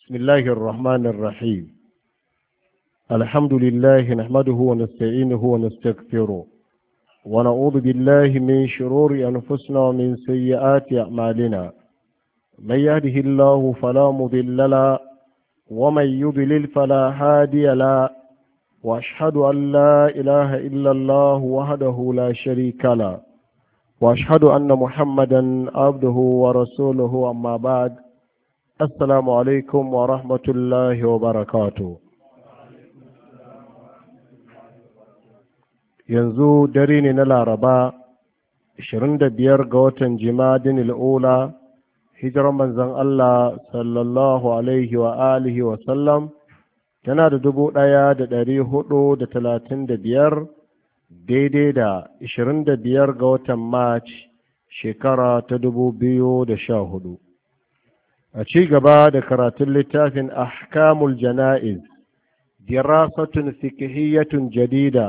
بسم الله الرحمن الرحيم. الحمد لله نحمده ونستعينه ونستغفره ونعوذ بالله من شرور أنفسنا ومن سيئات أعمالنا. من يهده الله فلا مضل له ومن يضلل فلا هادي له، وأشهد أن لا إله إلا الله وحده لا شريك له، وأشهد أن محمدا عبده ورسوله. أما بعد، السلام عليكم ورحمة الله وبركاته. yanzu dare ne na laraba 25 ga watan jimadin al'ula, hijirar manzon Allah sallallahu alaihi wa alihi wa sallam tana da 1435, daidai da 25 ga watan march shekara ta 2014. a ci gaba da karatun littafin ahkamul jana'iz dirasatun fiqhiyyatun jadida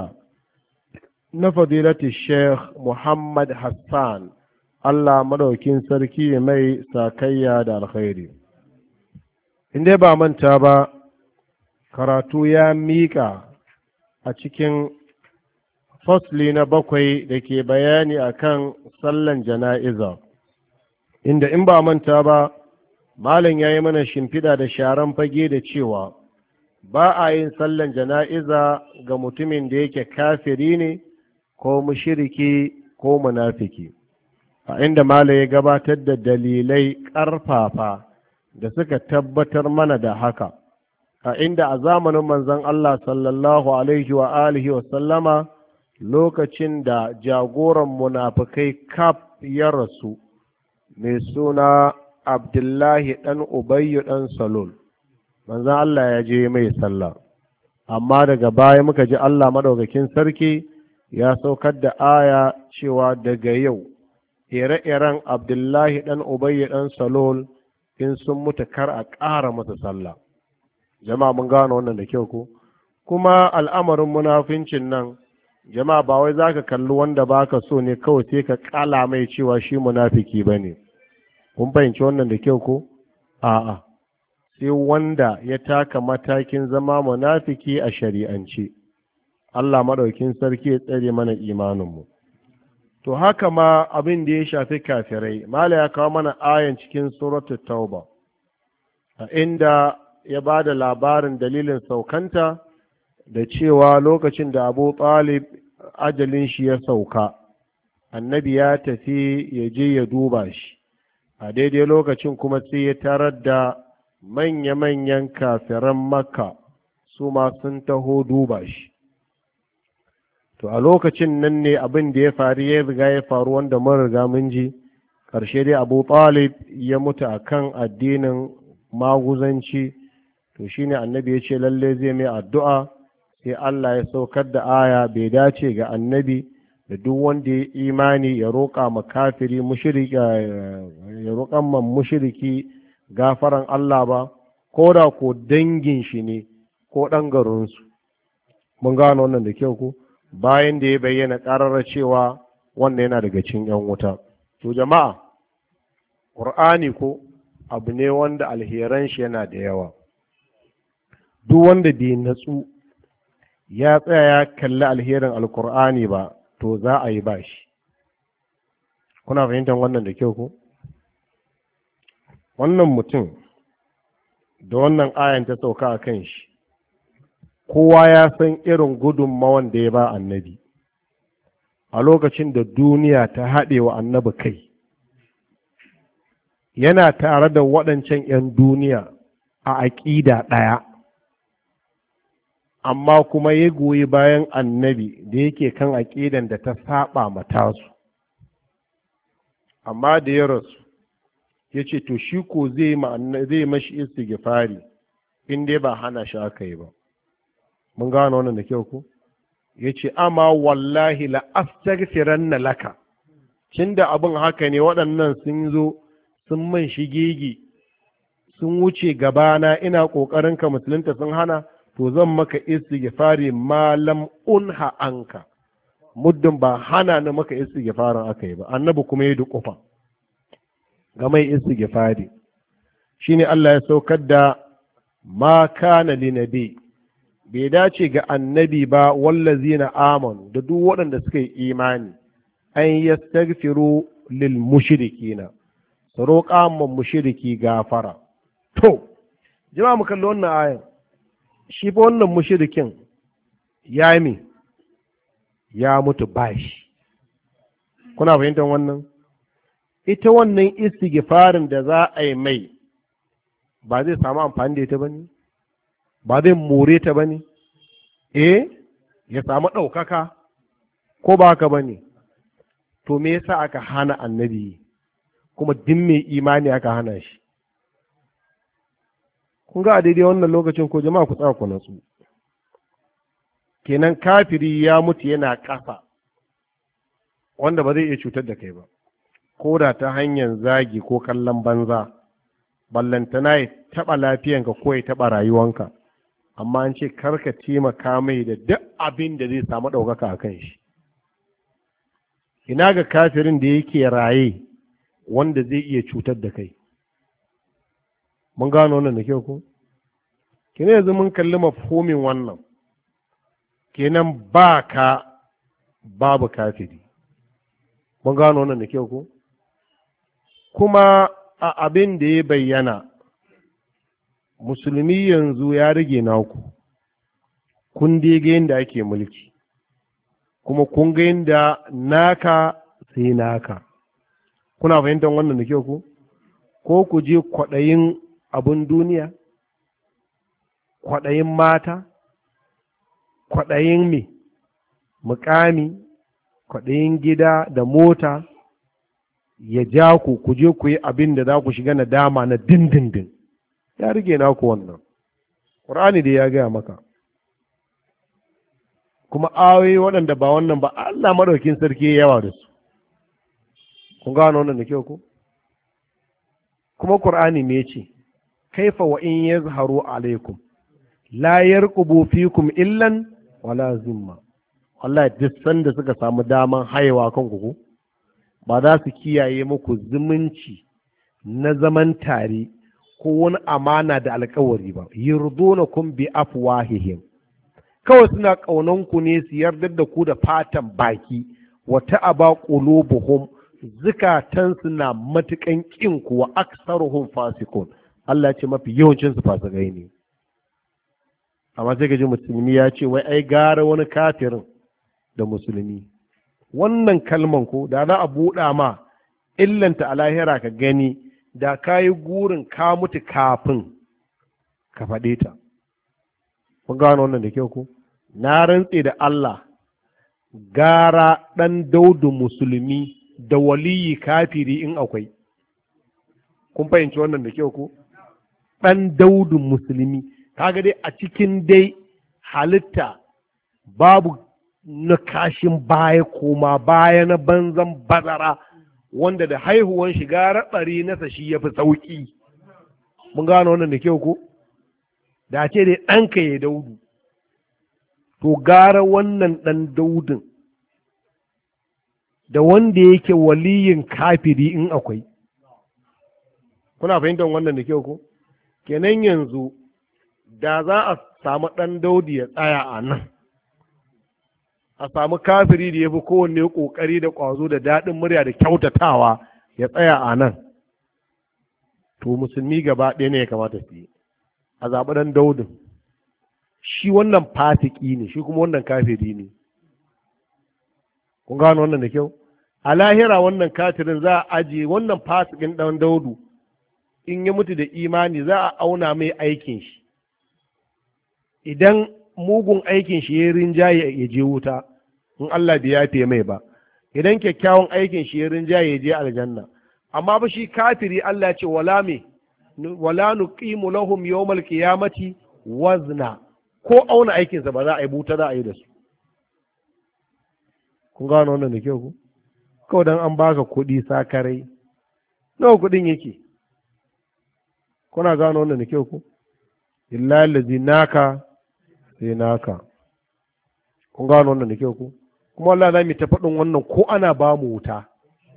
na fadilati sheikh Muhammad Hassan, Allah madaukin sarki mai sakayya da alkhairi. Inda ba manta ba, karatu ya miƙa a cikin fasli na 7 da ke bayani akan sallan jana'iza, inda in ba manta ba malam ya yi mana shimfiɗa da sharan fage da cewa ba a yin sallan jana'iza ga mutumin da yake kafiri ne ko mushriki ko munafiki, a inda malam ya gabatar da dalilai ƙarfafa da suka tabbatar mana da haka, a inda a zamanin manzon Allah sallallahu alaihi wa alihi wa sallama, lokacin da jagoran munafikai kaf ya rasu mai suna Abdullahi ɗan Ubayyu ɗan Salul, manzon Allah ya je mai sallah, amma daga baya muka ji Allah madaukakin sarki ya saukar da aya cewa daga yau ire-iren Abdullahi ɗan Ubayyu ɗan Salul in sun mutu kar a ƙara masa sallah. Jama'a mun gano wannan da kyau ko? Kuma al'amarin munafincin nan, jama'a ba wai zaka kalli wanda baka so ne kawai sai ka ƙala mai cewa shi munafiki bane. Kun fahimci wannan da kyau ko? A'a, sai wanda ya taka matakin zama munafiki a shari'ance. Allah maɗaukin sarki ya tsare mana imaninmu. To haka ma abin da ya shafi kafirai, Mala ya kawo mana ayan cikin suratul Tauba, a inda ya ba da labarin dalilin saukanta da cewa lokacin da Abu Talib ajalin shi ya sauka, annabi ya tafi ya je ya duba shi. A daidai lokacin kuma sai ya tarar da manya-manyan kafiran Makka su ma sun taho duba shi. To a lokacin nan ne abin da ya faru ya riga ya faru, wanda mun riga mun ji ƙarshe dai Abu Talib ya mutu akan addinin maguzanci. To shine annabi ya ce lalle zai mai addu'a, sai Allah ya saukar da aya bai dace ga annabi da duk wanda ya imani ya roƙa ma kafiri mushriki, ya roƙan man mushriki gafaran Allah ba, ko da ko dangin shi ne ko ɗan garinsu. Mun gano wannan da kyau ko? Bayan da ya bayyana ƙararra cewa wannan yana daga cikin 'yan wuta. To jama'a, ƙur'ani ko abu ne wanda alheran shi yana da yawa. Duk wanda bai natsu ya tsaya ya kalli alherin alƙur'ani ba, to za a yi bashi. Kuna fahimtar wannan da kyau ko? Wannan mutum da wannan ayan ta sauka a kan shi, kowa ya san irin gudunmawan da ya ba annabi a lokacin da duniya ta haɗe wa annabi kai. Yana tare da waɗancan 'yan duniya a aƙida ɗaya, amma kuma ya goyi bayan annabi da yake kan aƙidan da ta saba mata su. Amma da ya rasu ya ce to shi ko zai mashi istighfari in dai ba hana shi aka yi ba. Mun gano wannan da kyau ko? Ya ce amma wallahi la astaghfiranna laka, da abin haka ne waɗannan sun zo sun man shigigi sun wuce gabana ina ƙoƙarin ka musulunta sun hana, to zan maka istighfari malam unha anka, muddin ba hana ni maka istighfarin aka yi ba. Annabi kuma ya duƙufa ga mai istighfari. Shine Allah ya saukar da ma kana linabi, bai dace ga annabi ba wallazina amanu da duk waɗanda suka yi imani an yastaghfiru lil mushrikina, su roƙa ma mushriki gafara. To jama'a mu kalli wannan ayan, shi fa wannan mushrikin ya yi ya mutu bashi. Kuna fahimtar wannan? Ita wannan istighfarin da za a yi mai ba zai samu amfani da ita ba ne? Ba zai more ta ba ne? Ya samu ɗaukaka ko ba haka ba ne? To me yasa aka hana annabi, kuma din mai imani aka hana shi? Kun ga a daidai wannan lokacin ko jama'a ku tsaya ku natsu. Kenan kafiri ya mutu yana ƙasa, wanda ba zai iya cutar da kai ba, ko da ta hanyar zagi ko kallon banza, ballantana ya taɓa lafiyanka ko ya taɓa rayuwanka, amma an ce karka taimaka mai da duk abin da zai samu ɗaukaka a kan shi. Ina ga kafirin da yake raye wanda zai iya cutar da kai? Mun gano wannan da kyau ko? Kenan yanzu mun kalli mafhumin wannan, kenan ba ka babu kafiri. Mun gano wannan da kyau ko? Kuma a abin da ya bayyana, musulmi yanzu ya rage naku, kun dai ga yadda ake mulki, kuma kun ga yadda naka sai naka. Kuna fahimtar wannan da kyau ko ku je kwaɗayin abin duniya, kwaɗayin mata, kwaɗayin me mukami, kwaɗayin gida da mota, ya ja ku je ku yi abin da za ku shiga nadama na dindindin. Ya rige naku wannan, ƙur'ani dai ya gaya maka. Kuma ayoyi waɗanda ba wannan ba Allah madaukin sarki yawa da su. Kun gano wannan da kyau ko? Kuma ƙur'ani me ce? Kaifa wa in yazharu alaikum la yarqubu fikum illan wala zimma. Allah duk sanda suka samu daman haihuwa kan ku, ba za su kiyaye muku zumunci na zaman tare ko wani amana da alkawari ba. Yurdunakum bi afwahihim, kawai suna ƙaunanku ne su yarda da ku da fatan baki. Wa ta'aba qulubuhum, zukatansu na matukan kin ku. Wa aksaruhum fasikun, Allah ce mafi yawancin su fasikai ne. Amma sai gaji musulmi ya ce wai ai gara wani kafirin da musulmi. Wannan kalman ko da za a buɗa ma illanta a lahira ka gani, da ka yi gurin ka mutu kafin ka faɗe ta. Kun gano wannan da kyau ko? Na rantse da Allah, gara ɗan daudu musulmi da waliyi kafiri in akwai. Kun fahimci wannan da kyau ko? Ɗan daudu musulmi, kaga dai a cikin dai halitta babu na kashin baya koma baya na banzan bazara, wanda da haihuwan shiga raɓari nasa shi ya fi sauƙi. Mun gano wannan da kyau ko? Da ce dai ɗanka ya daudu, to gara wannan ɗan daudin da wanda yake waliyin kafiri in akwai. Kuna fahimtar wannan da kyau ko? Kenan yanzu da za a samu ɗan daudi ya tsaya a nan, a samu kafiri da ya fi kowanne ƙoƙari da ƙwazo da daɗin murya da kyautatawa ya tsaya a nan, to musulmi gaba ɗaya ne ya kamata su yi, a zaɓi ɗan daudin. Shi wannan fasiki ne, shi kuma wannan kafiri ne. Kun gano wannan da kyau? A lahira wannan kafirin za a ajiye wannan fasikin ɗan daudu, in ya mutu da imani za a auna mai aikin shi. Idan mugun aikin shi ya rinjaye ya je wuta, in Allah bai yafe mai ba. Idan kyakkyawan aikin shi ya rinjaye ya je aljanna. Amma ba shi kafiri Allah ya ce wala nuqimu lahum yawmal qiyamati wazna, ko auna aikinsa ba za a yi, buta za a yi da su. Kun gano wannan da kyau ku? Kawai dan an baka kuɗi sakarai, nawa kuɗin yake? Kuna gano wannan da kyau ku? Illa allazi naka sai naka. Kun gano wannan da kyau ku? Kuma Allah za mu ta faɗin wannan ko ana ba mu wuta.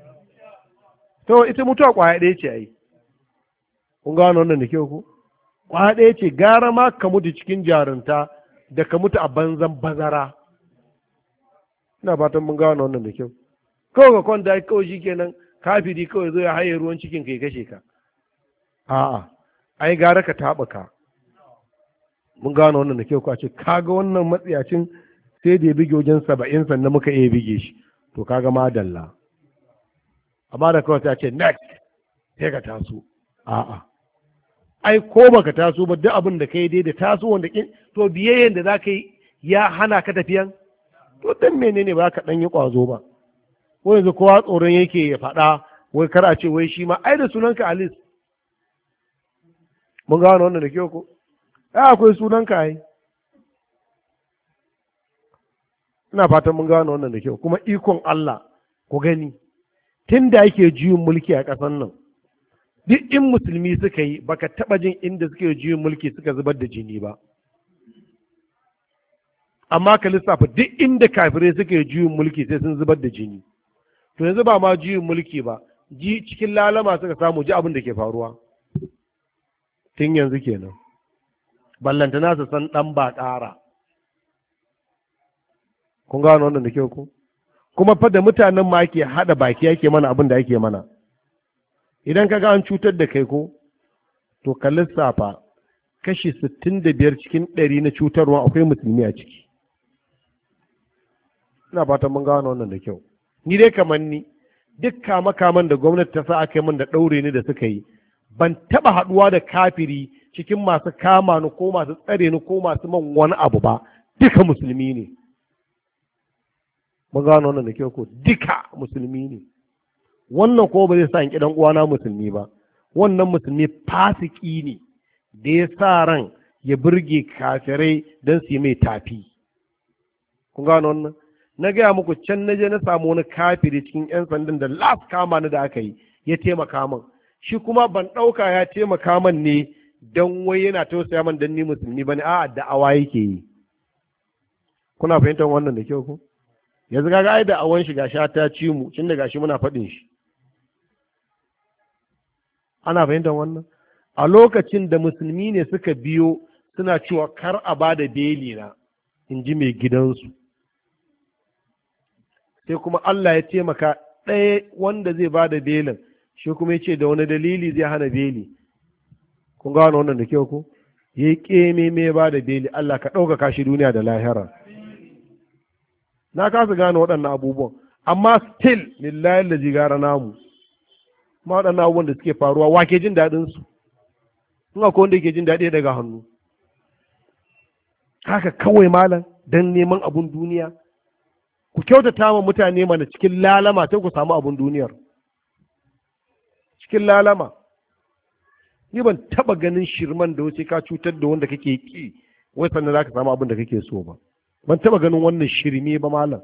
To ita mutuwa ƙwaya ɗaya ce ai. Kun gano wannan da kyau ku? kwa ɗaya ce gara ma ka mutu cikin jarunta da ka mutu a banzan bazara. Ina fatan mun gano wannan da kyau. Kawai ka kwanta kawai shi kenan kafiri kawai zo ya haye ruwan cikin kai kashe ka. A'a, ai gara ka taɓa ka. Mun gano wannan da kyau ko a ce kaga wannan matsiyacin sai da ya bige wajen 70 sannan muka iya bige shi, to kaga madalla. Amma da kawai ta ce next sai ka taso. A'a, ai ko baka taso ba duk abin da kai dai da taso wanda to biyayyen da za ka yi ya hana ka tafiyan, to dan menene ba ka dan yi kwazo ba. Ko yanzu kowa tsoron yake ya faɗa wai kar a ce wai shi ma ai da sunanka Alis. Mun gano wannan da kyau ko ai akwai sunanka ai. Ina fatan mun gano wannan da kyau. Kuma ikon Allah ku gani tun da ake juyin mulki a ƙasar nan duk in musulmi suka yi baka taɓa jin inda suke juyin mulki suka zubar da jini ba. Amma ka lissafa duk inda kafirai suka yi juyin mulki sai sun zubar da jini. To yanzu ba ma juyin mulki ba, ji cikin lalama suka samu ji abin da ke faruwa tun yanzu kenan. Ballantana su san ɗan ba ƙara. Kun gano wannan da kyau ko? Kuma fa da mutanen ma ake haɗa baki yake mana abin da ake mana. Idan ka ga an cutar da kai ko, to ka lissafa kashi 65 cikin 100 na cutarwa akwai musulmi a ciki. Ina fatan mun gano wannan da kyau. Ni dai kamar ni duk kama-kaman da gwamnati ta sa aka yi min da ɗaure ni da suka yi, ban taɓa haɗuwa da kafiri cikin masu kama ni ko masu tsare ni ko masu man wani abu ba, duka musulmi ne. Mun gano wannan da kyau ko duka musulmi ne. Wannan ko ba zai sa in ƙi ɗan uwana musulmi ba, wannan musulmi fasiki ne da ya sa ran ya burge kafirai don su yi mai tafi. Kun gano wannan? Na gaya muku can na je na samu wani kafiri cikin 'yan sandan da last kama ni da aka yi ya taimaka min. Shi kuma ban ɗauka ya taimaka min ne don wai yana tausaya min don ni musulmi ba ne, a'a da'awa yake yi. Kuna fahimtar wannan da kyau ko? Yanzu kaga ai da'awan shi gashi ta ci mu, tun da gashi muna faɗin shi. Ana fahimtar wannan? A lokacin da musulmi ne suka biyo suna cewa kar a ba da beli na, in ji mai gidansu. Sai kuma Allah ya taimaka ɗaya wanda zai ba da belin, shi kuma ya ce da wani dalili zai hana beli. Kun gano wannan da kyau ko? Ya yi ƙeme mai ba da beli, Allah ka ɗaukaka shi duniya da lahira. Na kasa gane waɗannan abubuwan, amma still lillahi lazi gara namu. Ma waɗannan abubuwan da suke faruwa wake jin daɗinsu. In akwai wanda ke jin daɗi daga hannu. Haka kawai malam don neman abun duniya. Ku kyautata wa mutane mana cikin lalama sai ku samu abun duniyar. Cikin lalama. Ni ban taɓa ganin shirman da wuce ka cutar da wanda kake ki wai sannan za ka samu abin da kake so ba. Ban taɓa ganin wannan shirme ba malam.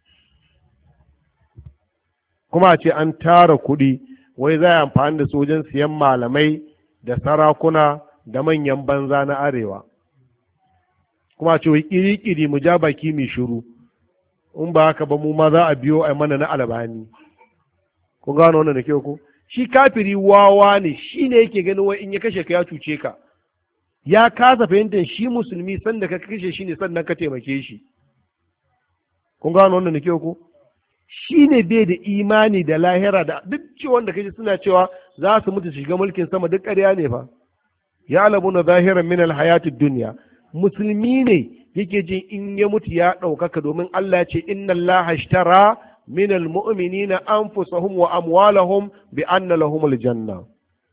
Kuma a ce an tara kuɗi wai za a amfani da su wajen siyan malamai da sarakuna da manyan banza na arewa. Kuma a ce wai ƙiri-ƙiri mu ja baki mai shiru. In ba haka ba mu ma za a biyo a mana na albani. Kun gano wannan da kyau ko? Shi kafiri wawa ne, shi ne yake ganin wai in ya kashe ka ya cuce ka. Ya kasa fahimtar shi musulmi sanda ka kashe shi ne sannan ka taimake shi. Kun gano wannan da kyau ko? Shi ne bai da imani da lahira da duk cewa da kaji suna cewa za su mutu shiga mulkin sama duk ƙarya ne fa. Ya alamu na zahiran min alhayatid dunya. Musulmi ne yake jin in ya mutu ya ɗaukaka domin Allah ya ce inna Allah ashtara min almu'minina anfusahum wa amwalahum bi anna lahum aljanna.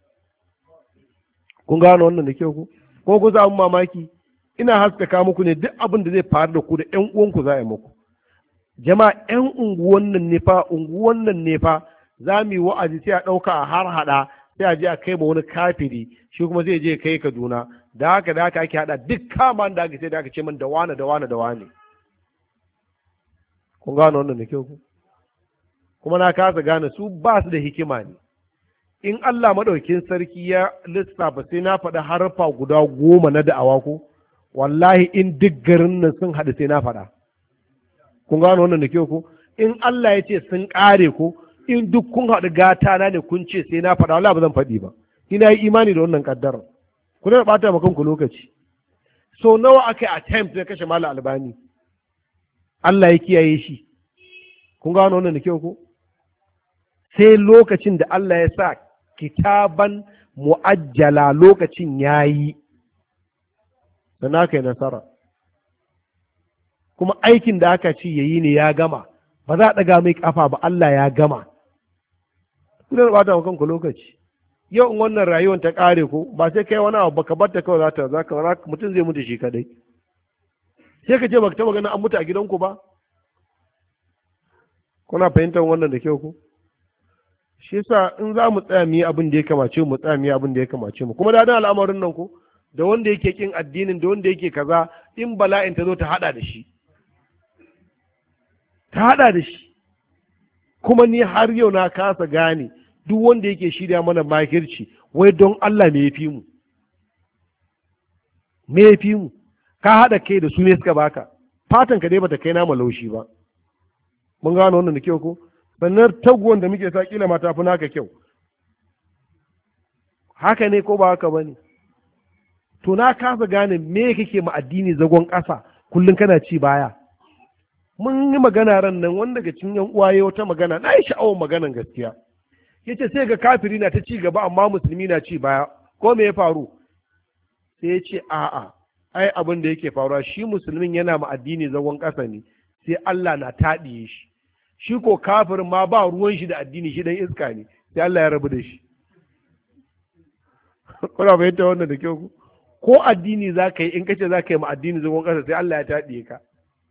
Kun gano wannan da kyau ku? Ko ku za mu mamaki? Ina haskaka muku ne duk abin da zai faru da ku da ƴan uwanku za a yi muku. Jama'a ƴan unguwan nan ne fa za mu yi wa'azi sai a ɗauka a har haɗa sai a je a kai ma wani kafiri shi kuma zai je kai Kaduna da haka ake haɗa duk kama da aka sai da aka ce min da wane da wane da wane. Kun gano wannan da kyau ku? Kuma na kasa gane su ba su da hikima ne. In Allah maɗaukin sarki ya lissafa sai na faɗi harfa guda 10 na da'awa ko wallahi in duk garin nan sun haɗu sai na faɗa. Kun gano wannan da kyau ko? In Allah ya ce sun ƙare ko in duk kun haɗu gata na ne kun ce sai na faɗa wallahi ba zan faɗi ba. Ina yi imani da wannan ƙaddara. ku da bata ma kanku lokaci. So nawa aka yi attempt na kashe Malam Albani, Allah ya kiyaye shi. Kun gano wannan da kyau ko? Sai lokacin da Allah ya sa kitaban mu'ajjala lokacin yayi, sannan aka yi nasara. Kuma aikin da aka ci yayi ne ya gama, ba za a ɗaga mai ƙafa ba, Allah ya gama. Kuna da ɓata kanku lokaci. Yau in wannan rayuwar ta ƙare ko ba sai kai wani abu baka bar ta kawai mutum zai mutu shi kadai. Sai ka ce baka taɓa ganin an mutu a gidanku ba. Kuna fahimtar wannan da kyau ko? Shi yasa in za mu tsaya mu yi abin da ya kamace mu tsaya mu yi abin da ya kamace mu. Kuma da al'amarin nan ko da wanda yake kin addinin da wanda yake kaza, in bala'in ta zo ta hada da shi. Ta hada da shi. Kuma ni har yau na kasa gane duk wanda yake shirya mana makirci wai don Allah me yafi mu. Me yafi mu? Ka hada kai da su ne suka baka. Fatan ka dai bata kai nama laushi ba. Mun gano wannan da kyau ko? Sannan taguwan da muke sa kila ma tafi naka kyau. Haka ne ko ba haka bane? To na kasa gane me kake ma addini zagon ƙasa kullum kana ci baya. Mun yi magana ran nan wanda daga cikin yan uwaye wata magana, na yi sha'awar maganan gaskiya. Yace sai ga kafiri na ta ci gaba amma musulmi na ci baya. Ko me ya faru? Sai ya ce a'a, ai abin da yake faruwa shi musulmin yana ma addini zagon ƙasa ne, sai Allah na taɗiye shi. Shi ko kafirin ma ba ruwan shi da addini, shi dan iska ne, sai Allah ya rabu da shi. Kuna fahimta wannan da kyau ko addini za ka yi, in kace za ka yi ma addini zagon ƙasa sai Allah ya taɗiye ka.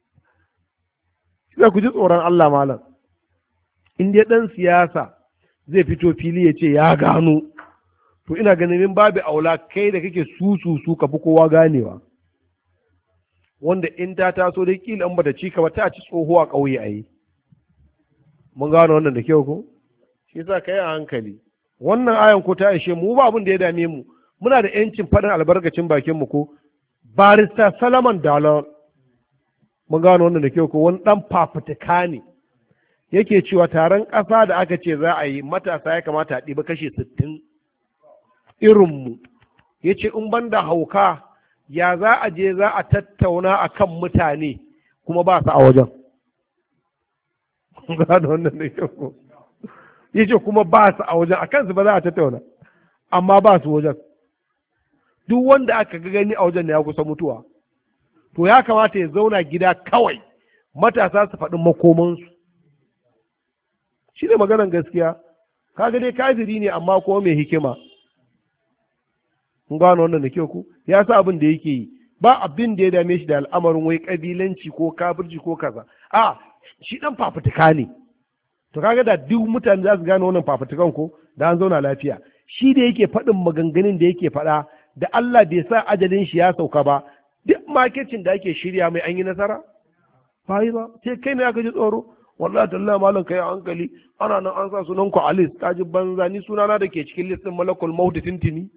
Sai ku ji tsoron Allah malam. In dai ɗan siyasa zai fito fili ya ce ya gano, to ina ganin min babu aula kai da kake su ka fi kowa ganewa. Wanda in ta taso dai kila in bata ci ka ba ta ci tsoho a ƙauye a yi. Mun gano wannan da kyau ko? Shi yasa kai a hankali. Wannan ayan ko ta ishe mu ba abin da ya dame mu. Muna da yancin faɗin albarkacin bakin mu ko? Barista Salaman Dalon. Mun gano wannan da kyau ko? Wani ɗan fafutuka ne. Yake cewa taron ƙasa da aka ce za a yi matasa ya kamata a ɗiba kashe 60 irinmu. Ya ce in ban da hauka ya za a je za a tattauna a kan mutane kuma ba su a wajen. Gano wannan da kyau. Ya ce kuma ba su a wajen, a kansu ba za a tattauna, amma ba su wajen. Duk wanda aka gani a wajen da ya kusa mutuwa. To ya kamata ya zauna gida kawai matasa su faɗi makomansu. Shi ne maganan gaskiya. Kaga dai kafiri ne amma kuma mai hikima. Kun gano wannan da kyau ku? Ya sa abin da yake yi. Ba abin da ya dame shi da al'amarin wai kabilanci ko kafirci ko kaza. A shi dan fafutuka ne. To kaga da duk mutane za su gane wannan fafutukan ko da an zauna lafiya. Shi da yake faɗin maganganun da yake faɗa da Allah bai sa ajalin shi ya sauka ba. Duk makircin da ake shirya mai an yi nasara? Ba yi ba. Sai kai ne aka ji tsoro. Wallahi tallahi malam kai a hankali, ana nan an sa sunan ku a list, ta ji banza, ni sunana da ke cikin listin malakul mauti tintini.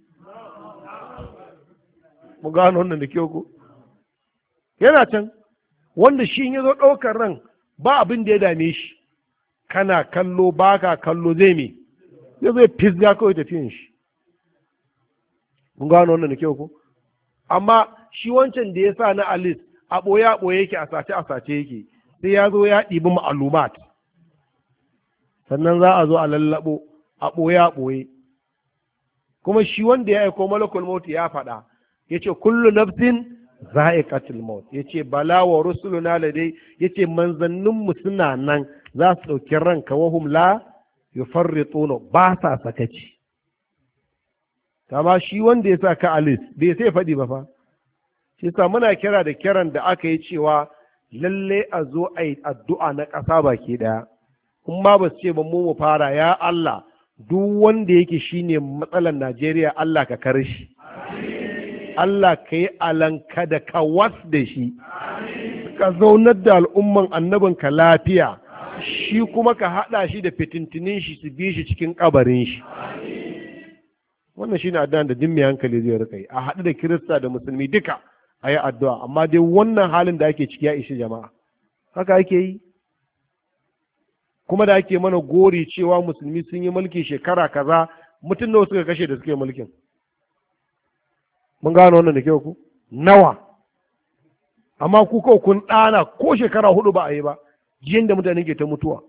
Mu gano wannan da kyau ko? Yana can, wanda shi ya zo ɗaukar ran ba abin da ya dame shi, kana kallo baka kallo zai me, zai fisga kawai tafiyan shi. Mun gano wannan da kyau ko? Amma shi wancan da ya sa na a list, a ɓoye yake, a sace yake. Sai ya zo ya ɗibi ma'alumat, sannan za a zo a lallaɓo a ɓoye. Kuma shi wanda ya aiko malakul maut ya faɗa, ya ce kullu nafsin za'iqatul maut, ya ce bala wa rusuluna ladai, ya ce manzanninmu suna nan za su ɗauki ranka wahum la yufarrituna, ba sa sakaci. Kama shi wanda ya sa ka alis bai sai faɗi ba fa. Shi sa muna kira da kiran da aka yi cewa lalle a zo a yi addu'a na ƙasa baki ɗaya. In ma ba su ce ba mu fara, ya Allah duk wanda yake shine matsalar Najeriya Allah ka kar shi. Allah ka yi alanka da ka was da shi. Ka zaunar da al'umman annabinka lafiya, shi kuma ka haɗa shi da fitintinin shi su bi shi cikin ƙabarin shi. Wannan shi ne addu'an da din mai hankali zai rika yi, a haɗu da Kirista da Musulmi duka a yi addu'a, amma dai wannan halin da ake ciki ya ishi jama'a. Haka ake yi. Kuma da ake mana gori cewa Musulmi sun yi mulki shekara kaza, mutum nawa suka kashe da suke mulkin. mun gano wannan da kyau ku nawa, amma ku kawai kun ɗana ko shekara 4 ba a yi ba, jiyan da mutane ke ta mutuwa.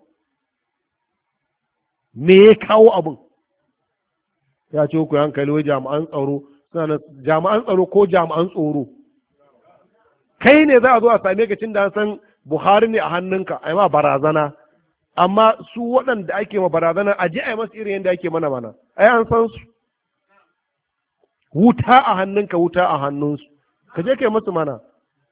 Me ya kawo abin? Ya ce ku hankali wai jami'an tsaro suna jami'an tsaro ko jami'an tsoro. Kai ne za a zo a same ka cin da san Buhari ne a hannunka a yi ma barazana, amma su waɗanda ake ma barazana a ji a yi masu irin yadda ake mana mana, ai an san su. Wuta a hannunka wuta a hannunsu, ka je ka yi masu mana.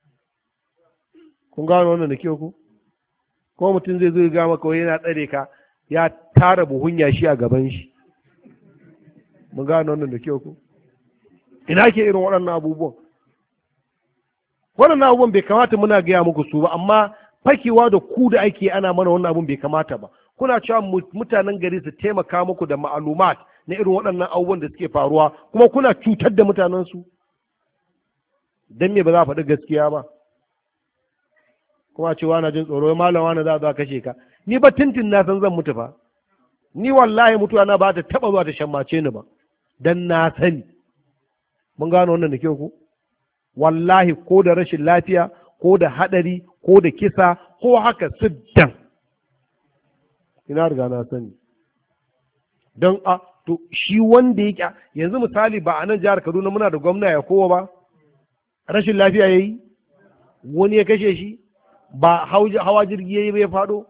Kun gano wannan da ke ku? Ko mutum zai zo ya gama kawai yana tsare ka ya tara buhun yashi a gaban shi. Mun gano wannan da ke ku? Ina ke irin waɗannan abubuwan? Waɗannan abubuwan bai kamata muna gaya muku su ba, amma fakewa da ku da ake ana mana wannan abun bai kamata ba. Kuna cewa mutanen gari su taimaka muku da ma'alumat na irin waɗannan abubuwan da suke faruwa, kuma kuna cutar da mutanensu. Don me ba za a faɗi gaskiya ba? Kuma cewa na jin tsoro malam wani za a kashe ka. Ni ba tintin na san zan mutu fa. Ni wallahi mutuwa na ba ta taɓa zuwa ta shammace ni ba, dan na sani. Mun gano wannan da kyau ku? Wallahi ko da rashin lafiya, ko da haɗari, ko da kisa, ko haka siddan. Ina riga na sani. Don to shi wanda yake yanzu misali ba a nan jihar Kaduna muna da gwamna ya kowa ba, rashin lafiya ya yi, wani ya kashe shi, ba hawa jirgi ya yi ya faɗo.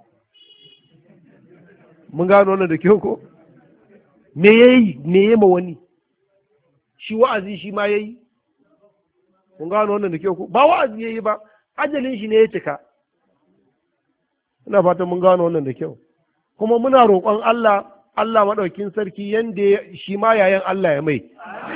Mun gano wannan da kyau ko? Me ya yi, me ya ma wani? Shi wa'azi shi ma ya yi. Mun gano wannan da kyau ko? Ba wa'azi ya yi ba, ajalin shi ne ya cika. Ina fatan mun gano wannan da kyau. Kuma muna roƙon Allah maɗaukin sarki yanda shi ma yayan Allah ya mai.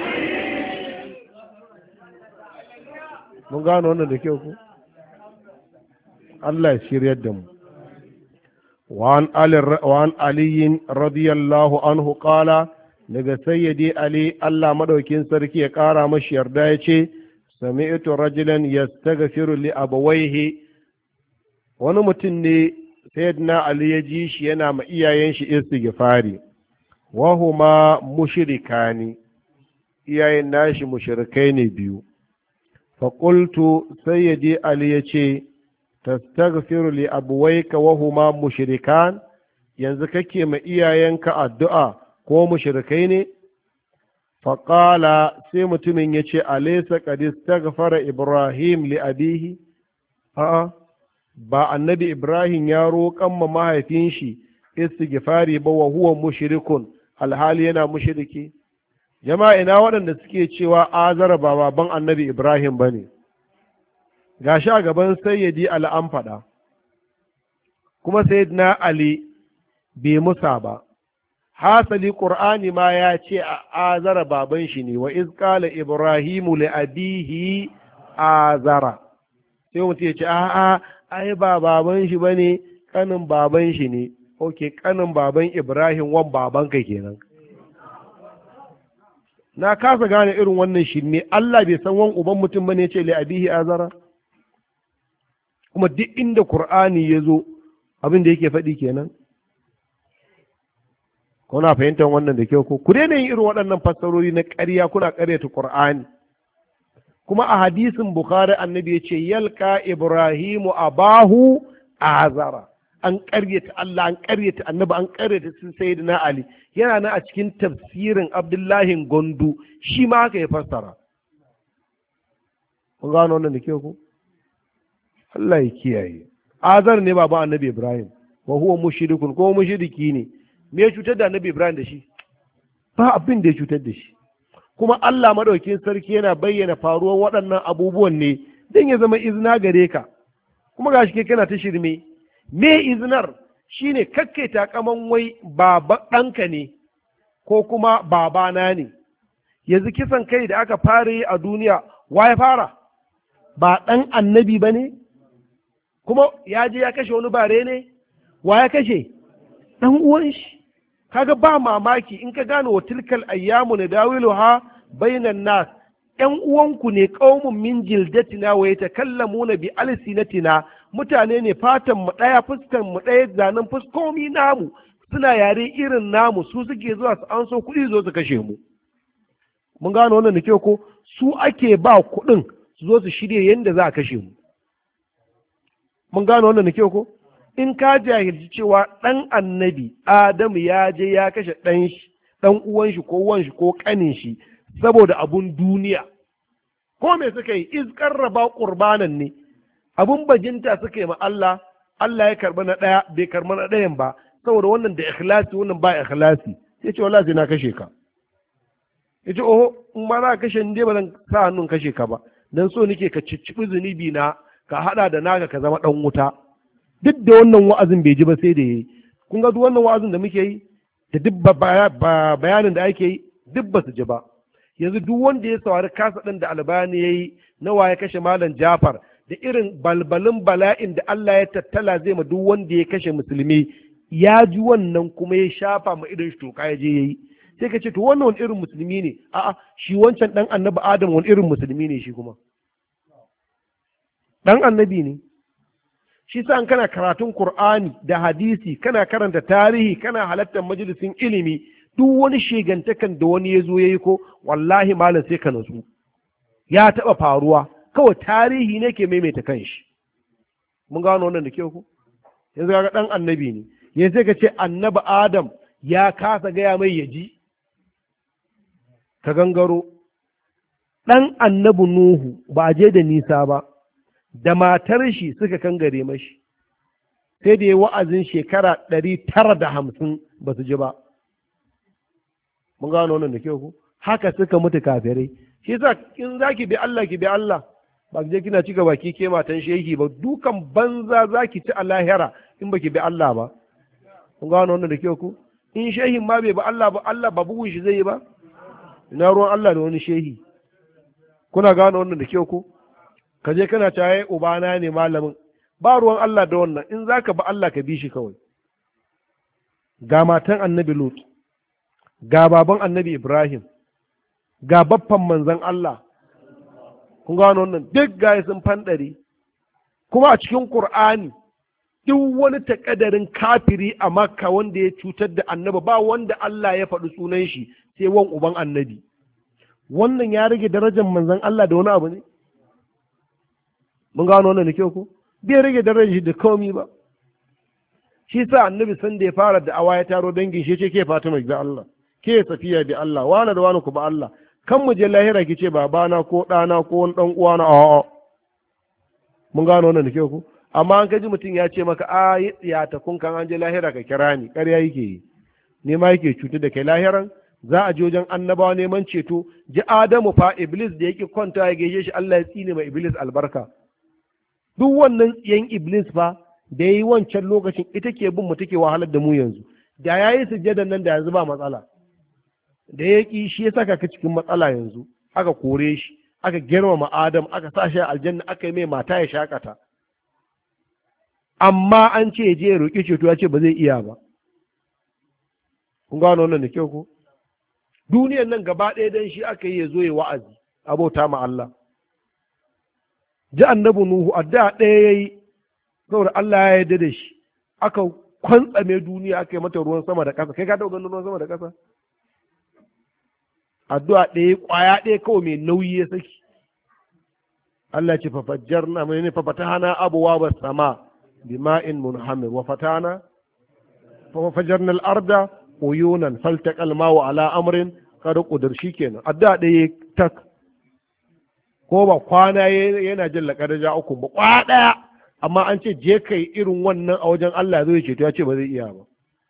Mun gano wannan da kyau ko? Allah ya shiryar da mu. وعن علي رضي الله عنه قال daga sayyidi Ali Allah madaukin sarki ya ƙara mashi yarda ya ce sami'tu rajulan yastaghfiru li abawayhi, wani mutum ne sayyidina Ali ya ji shi yana ma iyayen shi istighfari, wa huma mushrikani, iyayen nashi mushrikai ne biyu. Fa qultu sayyidi Ali ya ce tastaghfiru li abawayka wa huma mushrikan, yanzu kake ma iyayenka addu'a ko mushrikai ne? Faƙala sai mutumin ya ce alaysa qad istaghfara Ibrahim li abihi, a'a ba annabi Ibrahim ya roƙan ma mahaifin shi istighfari ba wa huwa mushrikun, alhali yana mushriki. Jama'a ina waɗanda suke cewa azara ba baban annabi Ibrahim bane? Gashi a gaban sayyidi Ali an faɗa, kuma sayyidina Ali bai musa ba. Hasali ƙur'ani ma ya ce a azara baban shi ne, wa iz qala Ibrahimu li abihi azara. Sai mutum ya ce a'a ai ba baban shi bane, kanin baban shi ne. Okay, kanin baban Ibrahim wan babanka kenan. Na kasa gane irin wannan shi ne, Allah bai san wan uban mutum bane ya ce li abihi azara. Kuma duk inda Qur'ani ya zo abin da yake faɗi kenan. Kuna fahimtar wannan da kyau ko? Ku daina yin irin waɗannan fassarori na ƙarya, kuna ƙaryata Qur'ani. Kuma a hadisin Bukhari annabi ya ce yalka Ibrahimu abahu azara. An ƙaryata Allah, an ƙaryata annabi, an ƙaryata sun sayyidina Ali. Yana nan a cikin tafsirin Abdullahi Gondu, shi ma haka ya fassara. Kun gano wannan da kyau ko? Allah ya kiyaye. Azar ne baba annabi Ibrahim, wa huwa mushrikun, ko mushriki ne. Me ya cutar da annabi Ibrahim da shi? Ba abin da ya cutar da shi. Kuma Allah madaukin sarki yana bayyana faruwar waɗannan abubuwan ne don ya zama izina gare ka. Kuma gashi ke kana ta shirme. Me izinar shine kakkai takaman wai baba ɗanka ne ko kuma babana ne. Yanzu kisan kai da aka fara yi a duniya, wa ya fara? Ba ɗan annabi ba ne? Kuma ya je ya kashe wani bare ne? Wa ya kashe? Ɗan uwan shi. Kaga ba mamaki in ka gane wa tilkal ayyamu nadawiluha bainan nas, ƴan uwanku ne qaumun min jildatina wa yatakallamuna bi alsinatina, mutane ne fatan mu ɗaya, fuskan mu ɗaya, zanen fuskomi namu, suna yare irin namu, su suke zuwa su an so kuɗi zo su kashe mu. mun gano wannan da kyau ko su ake ba kuɗin su zo su shirya yadda za a kashe mu. Mun gano wannan da kyau ko in ka jahilci cewa ɗan annabi Adamu ya je ya kashe ɗan uwan shi ko wan shi ko ƙanin shi saboda abun duniya, ko me suka yi iskar raba ƙurbanan ne, abun bajinta suka yi ma Allah, Allah ya karɓi na ɗaya bai karɓi na ɗayan ba, saboda wannan da ikhlasi wannan ba ikhlasi, ya ce wallahi sai na kashe ka. Ya ce oho in ma za ka kashe ni dai ba zan sa hannun kashe ka ba, dan so nake ka cicciɓi zunubi na ka haɗa da naka ka zama ɗan wuta. Duk da wannan wa'azin bai ji ba sai da yayi. Kun ga duk wannan wa'azin da muke yi da duk bayanin da ake yi duk ba su ji ba. Yanzu duk wanda ya saurari kasa ɗin da Albani ya yi na waye kashe Malam Jafar da irin balbalin bala'in da Allah ya tattala zai ma duk wanda ya kashe musulmi, ya ji wannan kuma ya shafa ma irin shi toka ya je ya yi. Sai ka ce to wannan wani irin musulmi ne? A'a shi wancan ɗan annabi Adam wani irin musulmi ne shi kuma? Ɗan annabi ne. Shi sa kana karatun Kur'ani da hadisi, kana karanta tarihi, kana halartar majalisin ilimi, duk wani shegantakan da wani ya zo ya yi ko wallahi malam sai ka natsu. Ya taɓa faruwa, kawai tarihi ne ke maimaita kanshi. Mun gano wannan da kyau ko? Yanzu kaga ɗan annabi ne. Yanzu sai ka ce annabi Adam ya kasa gaya mai ya ji. Ka gangaro. Ɗan annabi Nuhu ba a je da nisa ba. Da matar shi suka kangare mashi, sai da ya wa'azin shekara 950 ba su ji ba. Mun gano wannan da kyau ku haka suka mutu kafirai. Shi yasa in zaki bi Allah ki bi Allah, ba ki je kina cika baki ke matan shehi ba, dukan banza zaki ci a lahira in baki bi Allah ba. Mun gano wannan da kyau ku in shehin ma bai bi Allah ba, Allah ba bugun shi zai yi ba. Ina ruwan Allah da wani shehi? Kuna gano wannan da kyau ku ka je kana caye ubana ne malamin, ba ruwan Allah da wannan. In za ka ba Allah ka bi shi kawai. Ga matan annabi Lut, ga baban annabi Ibrahim, ga baffan manzan Allah, kun gano wannan duk gaya sun fanɗari. Kuma a cikin Kur'ani duk wani takadarin kafiri a Makka wanda ya cutar da annabi ba wanda Allah ya faɗi sunan shi sai wan uban annabi. Wannan ya rage darajar manzan Allah da wani abu ne? Mun gano wannan da kyau ko bai rage darajar shi da komi ba. Shi sa annabi san da ya fara da awa ya taro dangin shi ce ke Fatima bi Allah, ke Safiya bi Allah, wani da wani ku ba Allah, kan mu je lahira ki ce babana ko ɗana ko wani ɗan uwana a'a. Mun gano wannan da kyau ko amma an kaji mutum ya ce maka a yi tsiyata kun kan an je lahira ka kira ni, ƙarya yake yi, ne ma yake cutu da kai lahiran. Za a je wajen annabawa neman ceto, ji Adamu fa Iblis da yake kwanta ya gaishe shi Allah ya tsine ma Iblis albarka. Duk wannan tsiyan Iblis fa da ya yi wancan lokacin ita ke bin mu take wahalar da mu yanzu. Da ya yi sujjadan nan da yanzu ba matsala. Da ya ƙi shi ya saka ka cikin matsala yanzu. Aka kore shi, aka girmama Adam, aka sa shi a aljanna, aka yi mai mata ya shakata. Amma an ce ya je ya roƙi ceto ya ce ba zai iya ba. Kun gano wannan da kyau ko? Duniyan nan gaba ɗaya dan shi aka yi ya zo ya wa'azi, abota ma Allah. Ji annabi Nuhu addu'a ɗaya ya yi, saboda Allah ya yarda da shi, aka kwantsame duniya aka yi mata ruwan sama da ƙasa. Kai ka taɓa ganin ruwan sama da ƙasa? Addu'a ɗaya ƙwaya ɗaya kawai mai nauyi ya saki. Allah ce fafajjarna mai ne fafatana abuwa ba sama bima'in munhamir wa fatana fafajjarna al'arda uyunan faltaqal ma'u ala amrin qad qudir. Shikenan addu'a ɗaya tak. Ko ba kwana yana jin laƙar uku ba kwa ɗaya, amma an ce je kai irin wannan a wajen Allah zai ce to ya ce ba zai iya ba.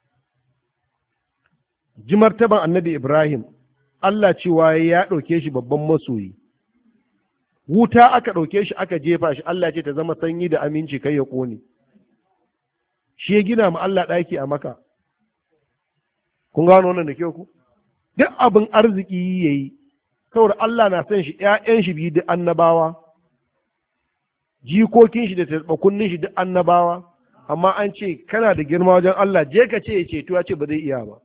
Ji martaban annabi Ibrahim, Allah cewa ya ɗauke shi babban masoyi. Wuta aka ɗauke shi aka jefa shi, Allah ce ta zama sanyi da aminci kai ya ƙone. Shi ya gina ma Allah ɗaki a Maka. Kun gano wannan da kyau ku? Duk abin arziki ya yi, saboda Allah na son shi, ‘ya'yan shi biyu duk annabawa, jikokin shi da taɓakunnin shi duk annabawa, amma an ce kana da girma wajen Allah, je ka ce ya ceto, ya ce ba zai iya ba.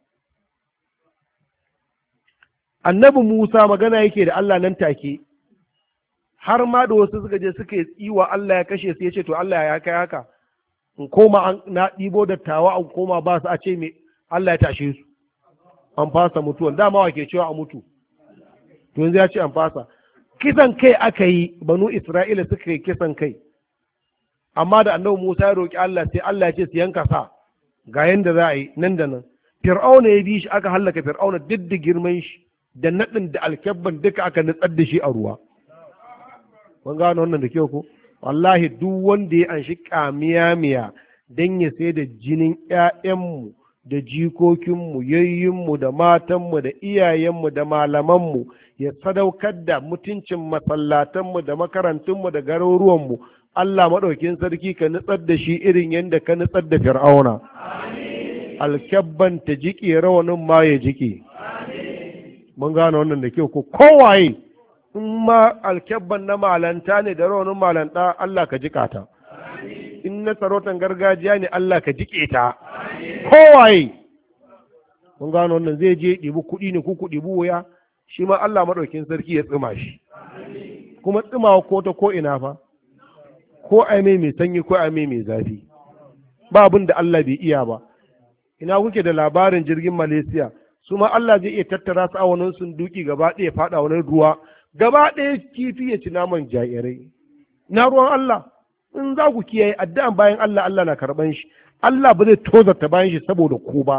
Annabi Musa magana yake da Allah nan take, har ma da wasu suka je suka yi wa Allah ya kashe su, ya ce to Allah ya kai haka, in koma na ɗibo dattawa, in koma ba su a ce me Allah ya tashe su, an fasa mutuwan, dama wa ke cewa a mutu. to yanzu ya ce an fasa. Kisan kai aka yi, banu Isra'ila suka yi kisan kai, amma da annabi Musa ya roƙi Allah sai Allah ya ce su yanka sa, ga yanda za a yi nan da nan. Fir'auna ya bi shi, aka hallaka Fir'auna duk da girman shi da naɗin da alkyabban duka aka nutsar da shi a ruwa. Mun gano wannan da kyau ko? Wallahi duk wanda ya anshi miya don ya sai da jinin ‘ya'yanmu da jikokinmu, yayyinmu da matanmu da iyayenmu da malamanmu, ya sadaukar da mutuncin masallatanmu da makarantunmu da garuruwanmu, Allah maɗaukin sarki ka nutsar da shi irin yadda ka nutsar da Fir'auna. Alkyabban ta jiƙe, rawanin ma ya jiƙe. Mun gano wannan da kyau ko? Kowaye in ma alkyabban na malanta ne da rawanin malanta, Allah ka jiƙa ta. In na sarautan gargajiya ne, Allah ka jiƙe ta. Kowaye. Mun gano wannan, zai je ɗibi kuɗi ne ko ku ɗibi wuya, shi ma Allah maɗaukin sarki ya tsima shi. Kuma tsimawa ko ta ko ina fa, ko ai mai sanyi ko ai mai zafi, ba abin da Allah bai iya ba. Ina kuke da labarin jirgin Malaysia, su ma Allah zai iya tattara su a wani sunduki gaba ɗaya faɗa wani ruwa, gaba ɗaya kifi ya ci naman jairai. Na ruwan Allah, in za ku kiyaye addu'an bayan Allah, Allah na karɓan shi. Allah ba zai tozarta bayan shi saboda ku ba.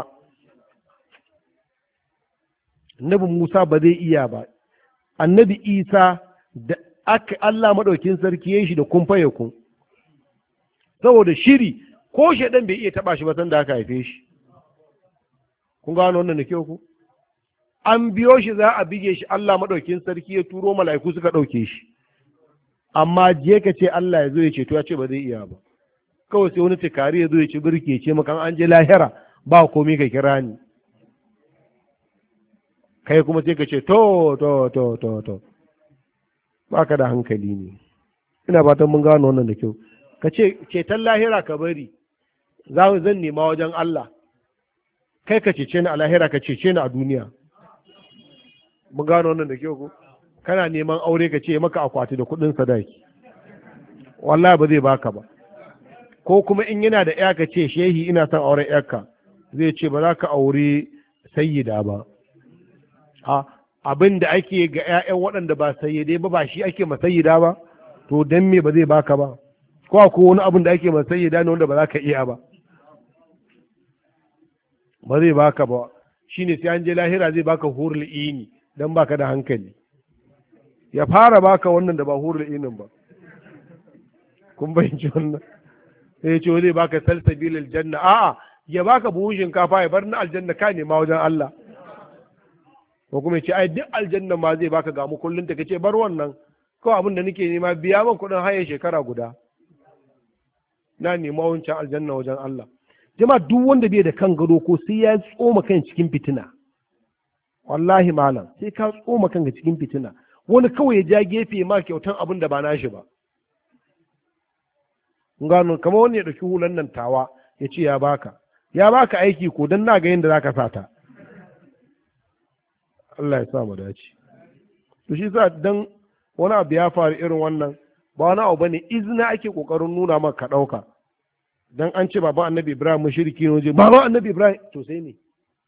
Annabi Musa ba zai iya ba. Annabi Isa da aka Allah maɗaukin sarki ya shi da kun faye kun. Saboda shiri, ko shaidan bai iya taɓa shi ba sanda aka haife shi. Kun gano wannan da kyau ku? An biyo shi za a bige shi, Allah maɗaukin sarki ya turo mala'iku suka ɗauke shi. Amma je ka ce Allah ya zo ya ceto, ya ce ba zai iya ba. Kawai sai wani tikari ya zo ya ci birki ya ce maka an je lahira ba komai ka kira ni. Kai kuma sai ka ce to ba ka da hankali ne. Ina fatan mun gano wannan da kyau. Ka ce ceton lahira ka bari, zan nema wajen Allah. Kai ka cece ni a lahira, ka cece ni a duniya. Mun gano wannan da kyau ko? Kana neman aure ka ce maka akwati da kuɗin sadaki, wallahi ba zai baka ba. Ko kuma in yana da ya ka ce shehi ina son auren yarka, zai ce ba za ka aure sayyida ba. Abin da ake ga 'ya'yan waɗanda ba sayyidai ba shi ake masayyida ba, to dan me ba zai baka ba? Ko wani abin da ake masayyida ne wanda ba za ka iya ba, ba zai baka ba. Shine sai an je lahira zai baka hurul ini dan baka da hankali. Ya fara baka wannan da ba hurul inin ba. Kun bayyana wannan? Sai ya ce zai baka salsabilul janna. A'a, ya baka buhun shinkafa ya bar na aljanna ka nema wajen Allah. Ko kuma ya ce ai duk aljanna ma zai baka ga mu kullun ta, kace bar wannan, kawai abin da nake nema biya man kuɗin haya shekara guda, na nema wancan aljanna wajen Allah. Jama'a duk wanda bai da kan gado ko sai ya tsoma kan cikin fitina. Wallahi malam, sai ka tsoma kanka cikin fitina. Wani kawai ya ja gefe ma kyautan abin da ba nashi ba. Gano kamar wani ya ɗauki hulan nan tawa ya ce ya baka aiki ko don na ga yadda za ka sata. Allah ya sa mu dace. To shi sa dan wani abu ya faru irin wannan, ba wani abu bane, izina ake kokarin nuna maka ka ɗauka. Dan an ce baban Annabi Ibrahim mushriki ne, waje baban Annabi Ibrahim to sai ne.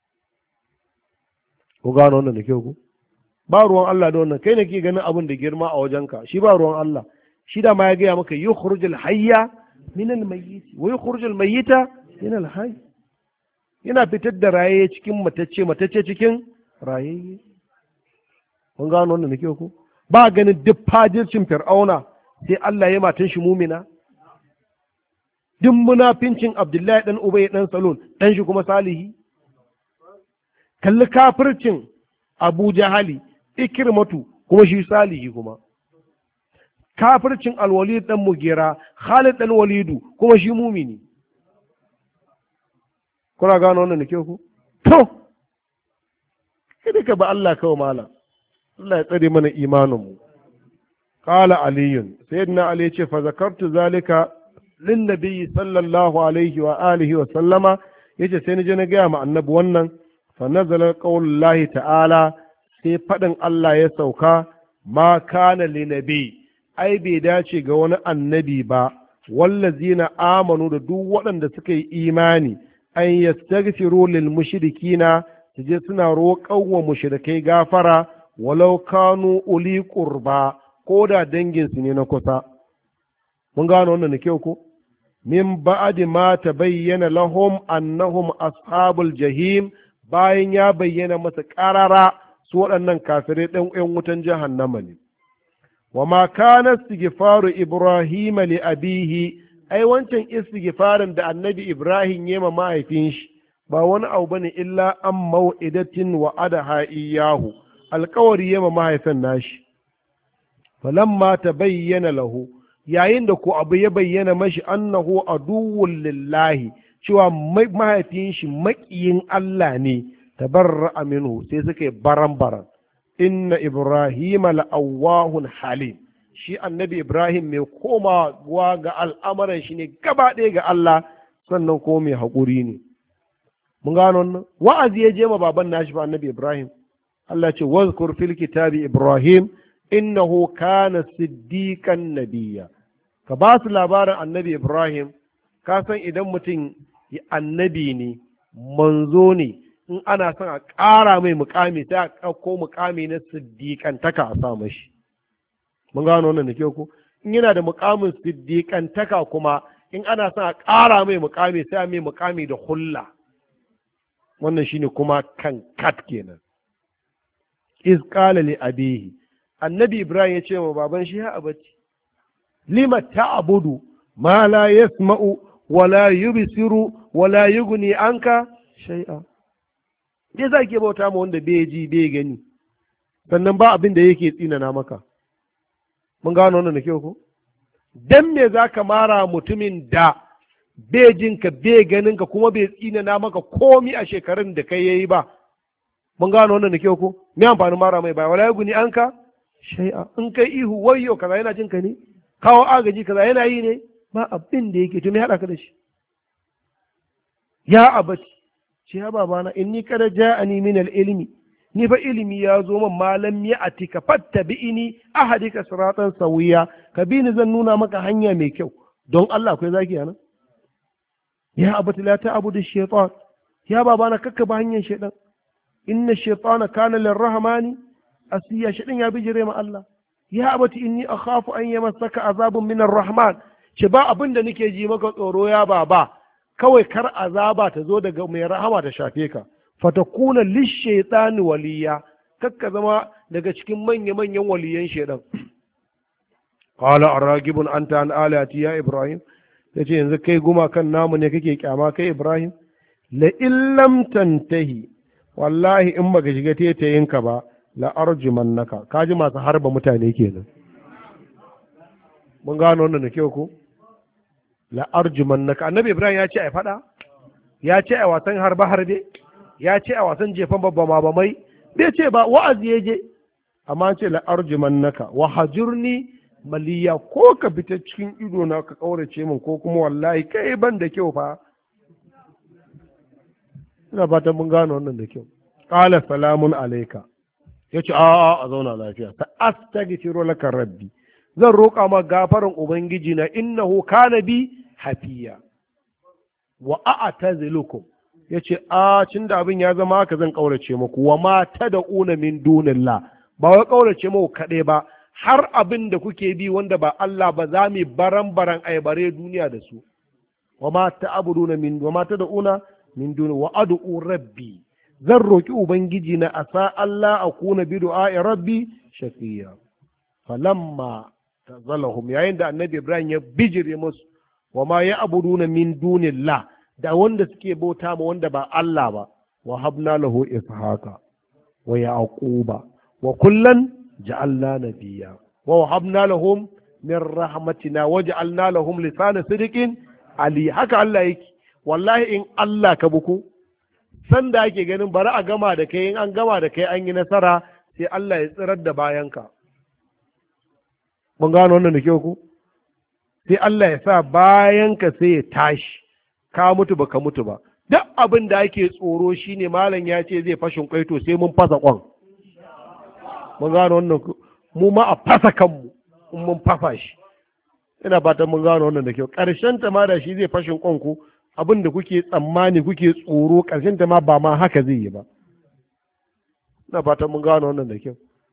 Ku gano wannan da kyau ku? Ba ruwan Allah da wannan, kai ne ke ganin abin da girma a wajenka, shi ba ruwan Allah. Shi da ma ya gaya maka yukhrujul hayya min al-mayyit wa yukhrujul mayyita min al-hayy. Yana fitar da raye cikin matacce cikin rayayye. Kun gano wannan da kyau ku? Ba ganin duk fajircin Fir'auna sai Allah ya matan shi mumina. Duk munafincin Abdullahi dan Ubay dan Salul dan shi kuma salihi. Kalli kafircin Abu Jahali, Ikrimatu kuma shi salihi kuma. Kafircin Al-Walid dan Mugira, Khalid dan Walidu kuma shi mumini. Kuna gano wannan da kyau ku? To, kada ka ba Allah kawai mala. Allah ya tsare mana imaninmu. Qala Aliyun, sayyidina Ali ya ce fa zakartu zalika lin nabi sallallahu alaihi wa alihi wa sallama, yace sai ni je na gaya ma annabi wannan, fa nazala qaulullahi ta'ala, sai fadin Allah ya sauka, ma kana li nabi, ai bai dace ga wani annabi ba, wallazina amanu da duk waɗanda suka yi imani, an yastaghfiru lil mushrikina, su je suna roƙon wa mushrikai gafara, walau kanu uli qurba, ko da danginsu ne na kusa. Mun gano wannan da kyau ko? Min ba'di ma tabayyana lahum annahum ashabul jahim, bayan ya bayyana masa ƙarara su waɗannan kafirai ɗan ƴan wutan jahannama ne. Wa ma kana istighfaru Ibrahim li abihi, ai wancan istighfarin da annabi Ibrahim yema mahaifin shi ba wani abu bane illa an mau'idatin wa adaha iyahu, alƙawari yema mahaifin nashi. Falamma tabayyana lahu, yayin da ko abu ya bayyana mashi annahu aduwwun lillahi, cewa mahaifin shi maƙiyin Allah ne, tabarra'a minhu, sai suka yi baran-baran. Inna Ibrahim la'awwahun halim, shi annabi Ibrahim mai komawa ga al'amuran shi ne gaba ɗaya ga Allah, sannan ko mai haƙuri ne. Mun gano wannan? Wa'azi ya je ma baban nashi ba annabi Ibrahim. Allah ce, wazkur fil kitabi Ibrahim, innahu kana siddiqan nabiyya. Ka ba su labarin annabi Ibrahim, ka san idan mutum annabi ne, manzo ne, in ana son a ƙara mai mukami sai a ɗauko mukami na siddiƙantaka a sa mashi. Mun gano wannan da kyau ko? In yana da mukamin siddiƙantaka kuma in ana son a ƙara mai mukami sai a mai mukami da hulla. Wannan shine kuma kan kat kenan. Iz qala li abihi, annabi Ibrahim ya ce wa baban shi, ya abati lima ta'budu ma la yasma'u wa la yubsiru wa la yughni anka shay'a. Dai za ke bauta ma wanda bai ji bai gani, sannan ba abin da yake tsinana maka. Mun gano wannan da kyau ko? Dan me za ka mara mutumin da bai jin ka bai ganin ka kuma bai tsinana maka komi a shekarun da kai yayi ba? Mun gano wannan da kyau ko? Me amfanin mara mai baya? Wala yughni anka shay'a. In kai ihu wayyo kaza yana jin ka ne? Kawo agaji kaza yana yi ne? Ba abin da yake, to me haɗa ka da shi? Ya abati, ce ya babana, inni kada ja'ani min al-ilmi, ni fa ilimi ya zo man malam ya atika fattabi'ini ahadika siratan sawiya, ka bi ni zan nuna maka hanya mai kyau. Don Allah akwai zaki yana? Ya abati la ta'budu shaytan, ya babana kakka ba hanyar shaytan. Inna shaytana kana lirrahmani asiya, shaytan ya bijire ma Allah. Ya abati inni akhafu an yamassaka azabun min ar-rahman, ce ba abin da nake ji maka tsoro ya baba, kawai kar azaba ta zo daga mai rahama ta shafe ka, fatakuna lishaitani waliya, kakka zama daga cikin manya-manyan waliyan shaidan. Qala aragibun anta an alati ya Ibrahim, yace yanzu kai gumakan namu ne kake kyama kai Ibrahim? La illam tantahi, wallahi in baka shiga tetayinka ba, la arjumannaka. Kaji masu harba mutane kenan. Mun gano wannan da kyau ko? La arjumannaka. Annabi Ibrahim ya ce ai fada, ya ce a wasan harba harbe, ya ce a wasan jefan babba mabamai, bai ce ba, wa'azi ya je, amma ce la arjumannaka wa hajurni maliya, ko ka fita cikin ido na ka kaurace min, ko kuma wallahi kai ban da kyau fa. Ina fatan mun gano wannan da kyau. Qala salamun alayka, yace a zauna lafiya, ta astaghfiru laka rabbi, zan roƙa ma gafaran ubangiji na, innahu kana bi hafiya wa a'tazilukum, yace cin da abin ya zama haka zan kaurace muku, wa ma tad'una min dunillah, ba wai kaurace muku kaɗai ba, har abin da kuke bi wanda ba Allah ba za mu baran aibare duniya da su. Wa ma ta'buduna wa ma tad'una min duni wa ad'u rabbi, zan roki ubangiji na, asa Allah akuna bi du'a'i rabbi shaqiya. Falamma tazalahum, yayin da annabi Ibrahim ya bijire musu, wa ma ya'buduna min dunillah, da wanda suke bauta ma wanda ba Allah ba, wa habna lahu ishaqa wa yaquba wa kullan ja'alna nabiyya wa wahabna lahum min rahmatina waj'alna lahum lisana sidqin ali. Haka Allah yake. Wallahi in Allah ka buku, sanda ake ganin bari a gama da kai, in an gama da kai an yi nasara, sai Allah ya tsirar da bayanka. Mun gano wannan da kyau ku? Sai Allah ya sa bayanka sai ya tashi, ka mutu ba ka mutu ba. Duk abin da ake tsoro shine malam ya ce zai fashin kwaito, sai mun fasa kwan. Mun gano wannan ku? Mu ma a fasa kanmu in mun fasa shi. Ina fatan mun gano wannan da kyau. Ƙarshen ta ma da shi zai fashin kwan ku, abin da kuke tsammani kuke tsoro, ƙarshen ta ma ba ma haka zai yi ba. Ina fatan mun gano wannan da kyau.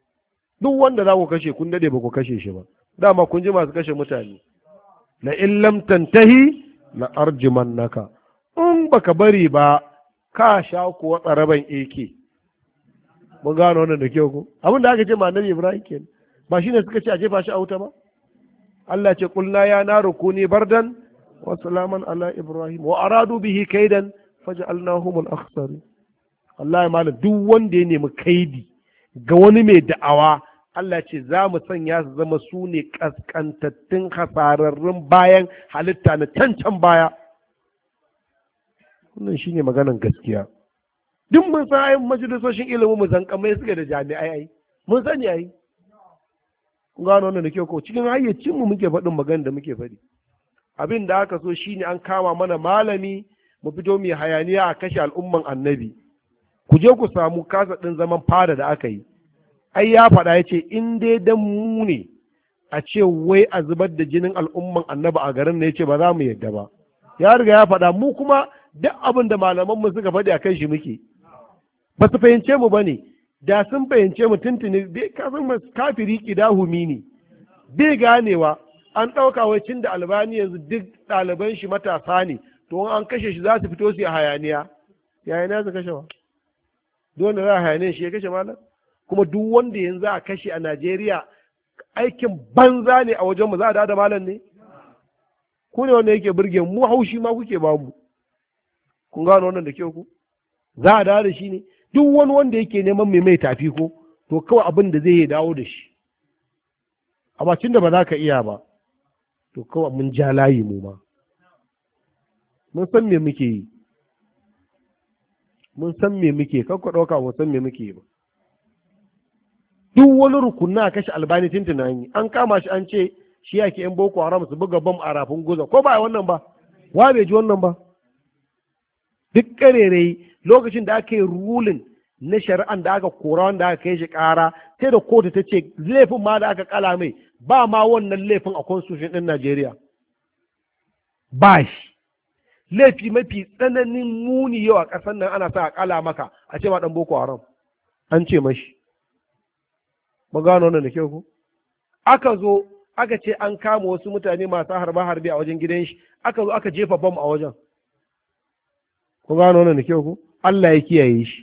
duk wanda za ku kashe kun dade ba ku kashe shi ba, dama kun ji masu kashe mutane. La in lam tantahi la arjumannaka, in baka bari ba ka sha kuwa tsaraban AK. Mun gano wannan da kyau ko abin da aka ce ma annabi Ibrahim kenan, ba shine suka ce a jefa shi a wuta ba. Allah ce kulna ya naru kuni bardan wa salaman ala Ibrahim wa aradu bihi kaidan faj'alnahum al-akhsarin. Allah ya malam duk wanda ya nemi kaidi ga wani mai da'awa, Allah ce za mu sanya su zama su ne kaskantattun hasararrun bayan halitta na cancan baya. Wannan shine maganan gaskiya. Duk mun san ayin majalisoshin ilimin mu zankamai suke da jami'ai ai, mun sani ai. Kun gano wannan da kyau ko cikin hayyacin mu muke faɗin magana da muke faɗi. Abin da aka so shine an kama mana malami mu fito mai hayaniya a kashe al'umman annabi. Ku je ku samu kasa ɗin zaman fada da aka yi. Ai ya faɗa ya ce in dai dan mu ne a ce wai a zubar da jinin al'umman annabi a garin ne, ya ce ba za mu yadda ba. Ya riga ya faɗa, mu kuma duk abin da malaman mu suka faɗi a kan shi muke. Ba su fahimce mu ba ne, da sun fahimce mu tuntuni kasan kafiri kidahumi ne, bai ganewa. An ɗauka wai cin da albani yanzu duk ɗaliban shi matasa ne, to an kashe shi za su fito su yi hayaniya. Hayaniya su kashe wa? Dole za a hayaniya shi ya kashe malam? Kuma duk wanda yanzu a kashe a Najeriya aikin banza ne a wajenmu, za a da malam ne? Ku ne wanda yake burge mu, haushi ma kuke ba mu. Kun gano wannan da kyau ku? Za a dawo da shi ne? Duk wani wanda yake neman mai tafi ko, to kawai abin da zai yi dawo da shi. A bacin da ba za ka iya ba, to kawai mun ja layi mu ma. Mun san me muke yi. Mun san me muke, kan ku ɗauka mun san me muke ba. Duk wani rukunna a kashe albani tun tunani, an kama shi an ce shi yake yan boko haram su buga bam a rafin guza, ko ba wannan ba? Wa bai ji wannan ba? Duk ƙarerai lokacin da aka yi rulin na shari'an da aka kora wanda aka kai shi ƙara, sai da kotu ta ce laifin ma da aka kala mai ba ma wannan laifin a constitution ɗin Najeriya. Ba shi. Laifi mafi tsananin muni yau a ƙasar nan ana sa a kala maka a ce ma ɗan boko haram. An ce mashi. Ba gano wannan da kyau ko? Aka zo aka ce an kama wasu mutane masu harbe-harbe a wajen gidan shi, aka zo aka jefa bam a wajen. Ku gano wannan da kyau ko? Allah ya kiyaye shi.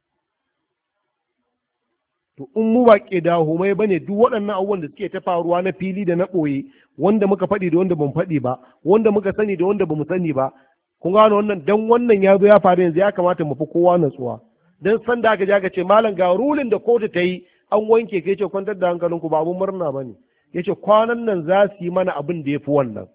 To in mu ba ƙidahumai ba ne, duk waɗannan abubuwan da suke ta faruwa na fili da na ɓoye, wanda muka faɗi da wanda ban faɗi ba, wanda muka sani da wanda bamu sani ba, kun gano wannan, dan wannan ya zo ya faru yanzu ya kamata mu fi kowa natsuwa. Dan san da aka je aka ce malam ga rulin da kotu ta yi an wanke ka, yace kwantar da hankalinku ba abun murna bane, yace kwanan nan za su yi mana abin da ya fi wannan.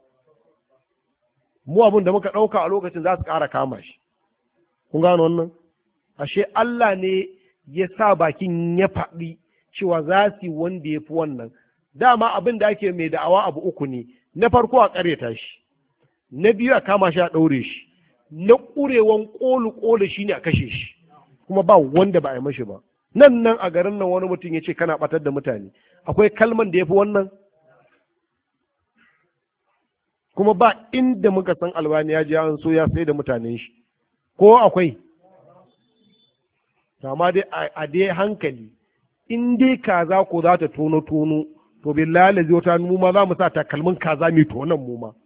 Mu abin da muka ɗauka a lokacin za su ƙara kama shi. Kun gano wannan? Ashe Allah ne ya sa bakin ya faɗi cewa za su yi wanda ya fi wannan. Dama abin da ake mai da'awa abu uku ne, na farko a ƙaryata shi, na biyu a kama shi a ɗaure shi, na ƙurewan ƙolu shi ne a kashe shi, kuma ba wanda ba a yi mashi ba. Nan a garin nan wani mutum ya ce kana ɓatar da mutane, akwai kalman da ya fi wannan? Kuma ba inda muka san albani ya je an so ya sai da mutanen shi, ko akwai? Amma dai a dai hankali, in dai kaza ko za ta tono to billahi lazi wata mu ma za mu sa takalmin kaza mai tonon mu ma.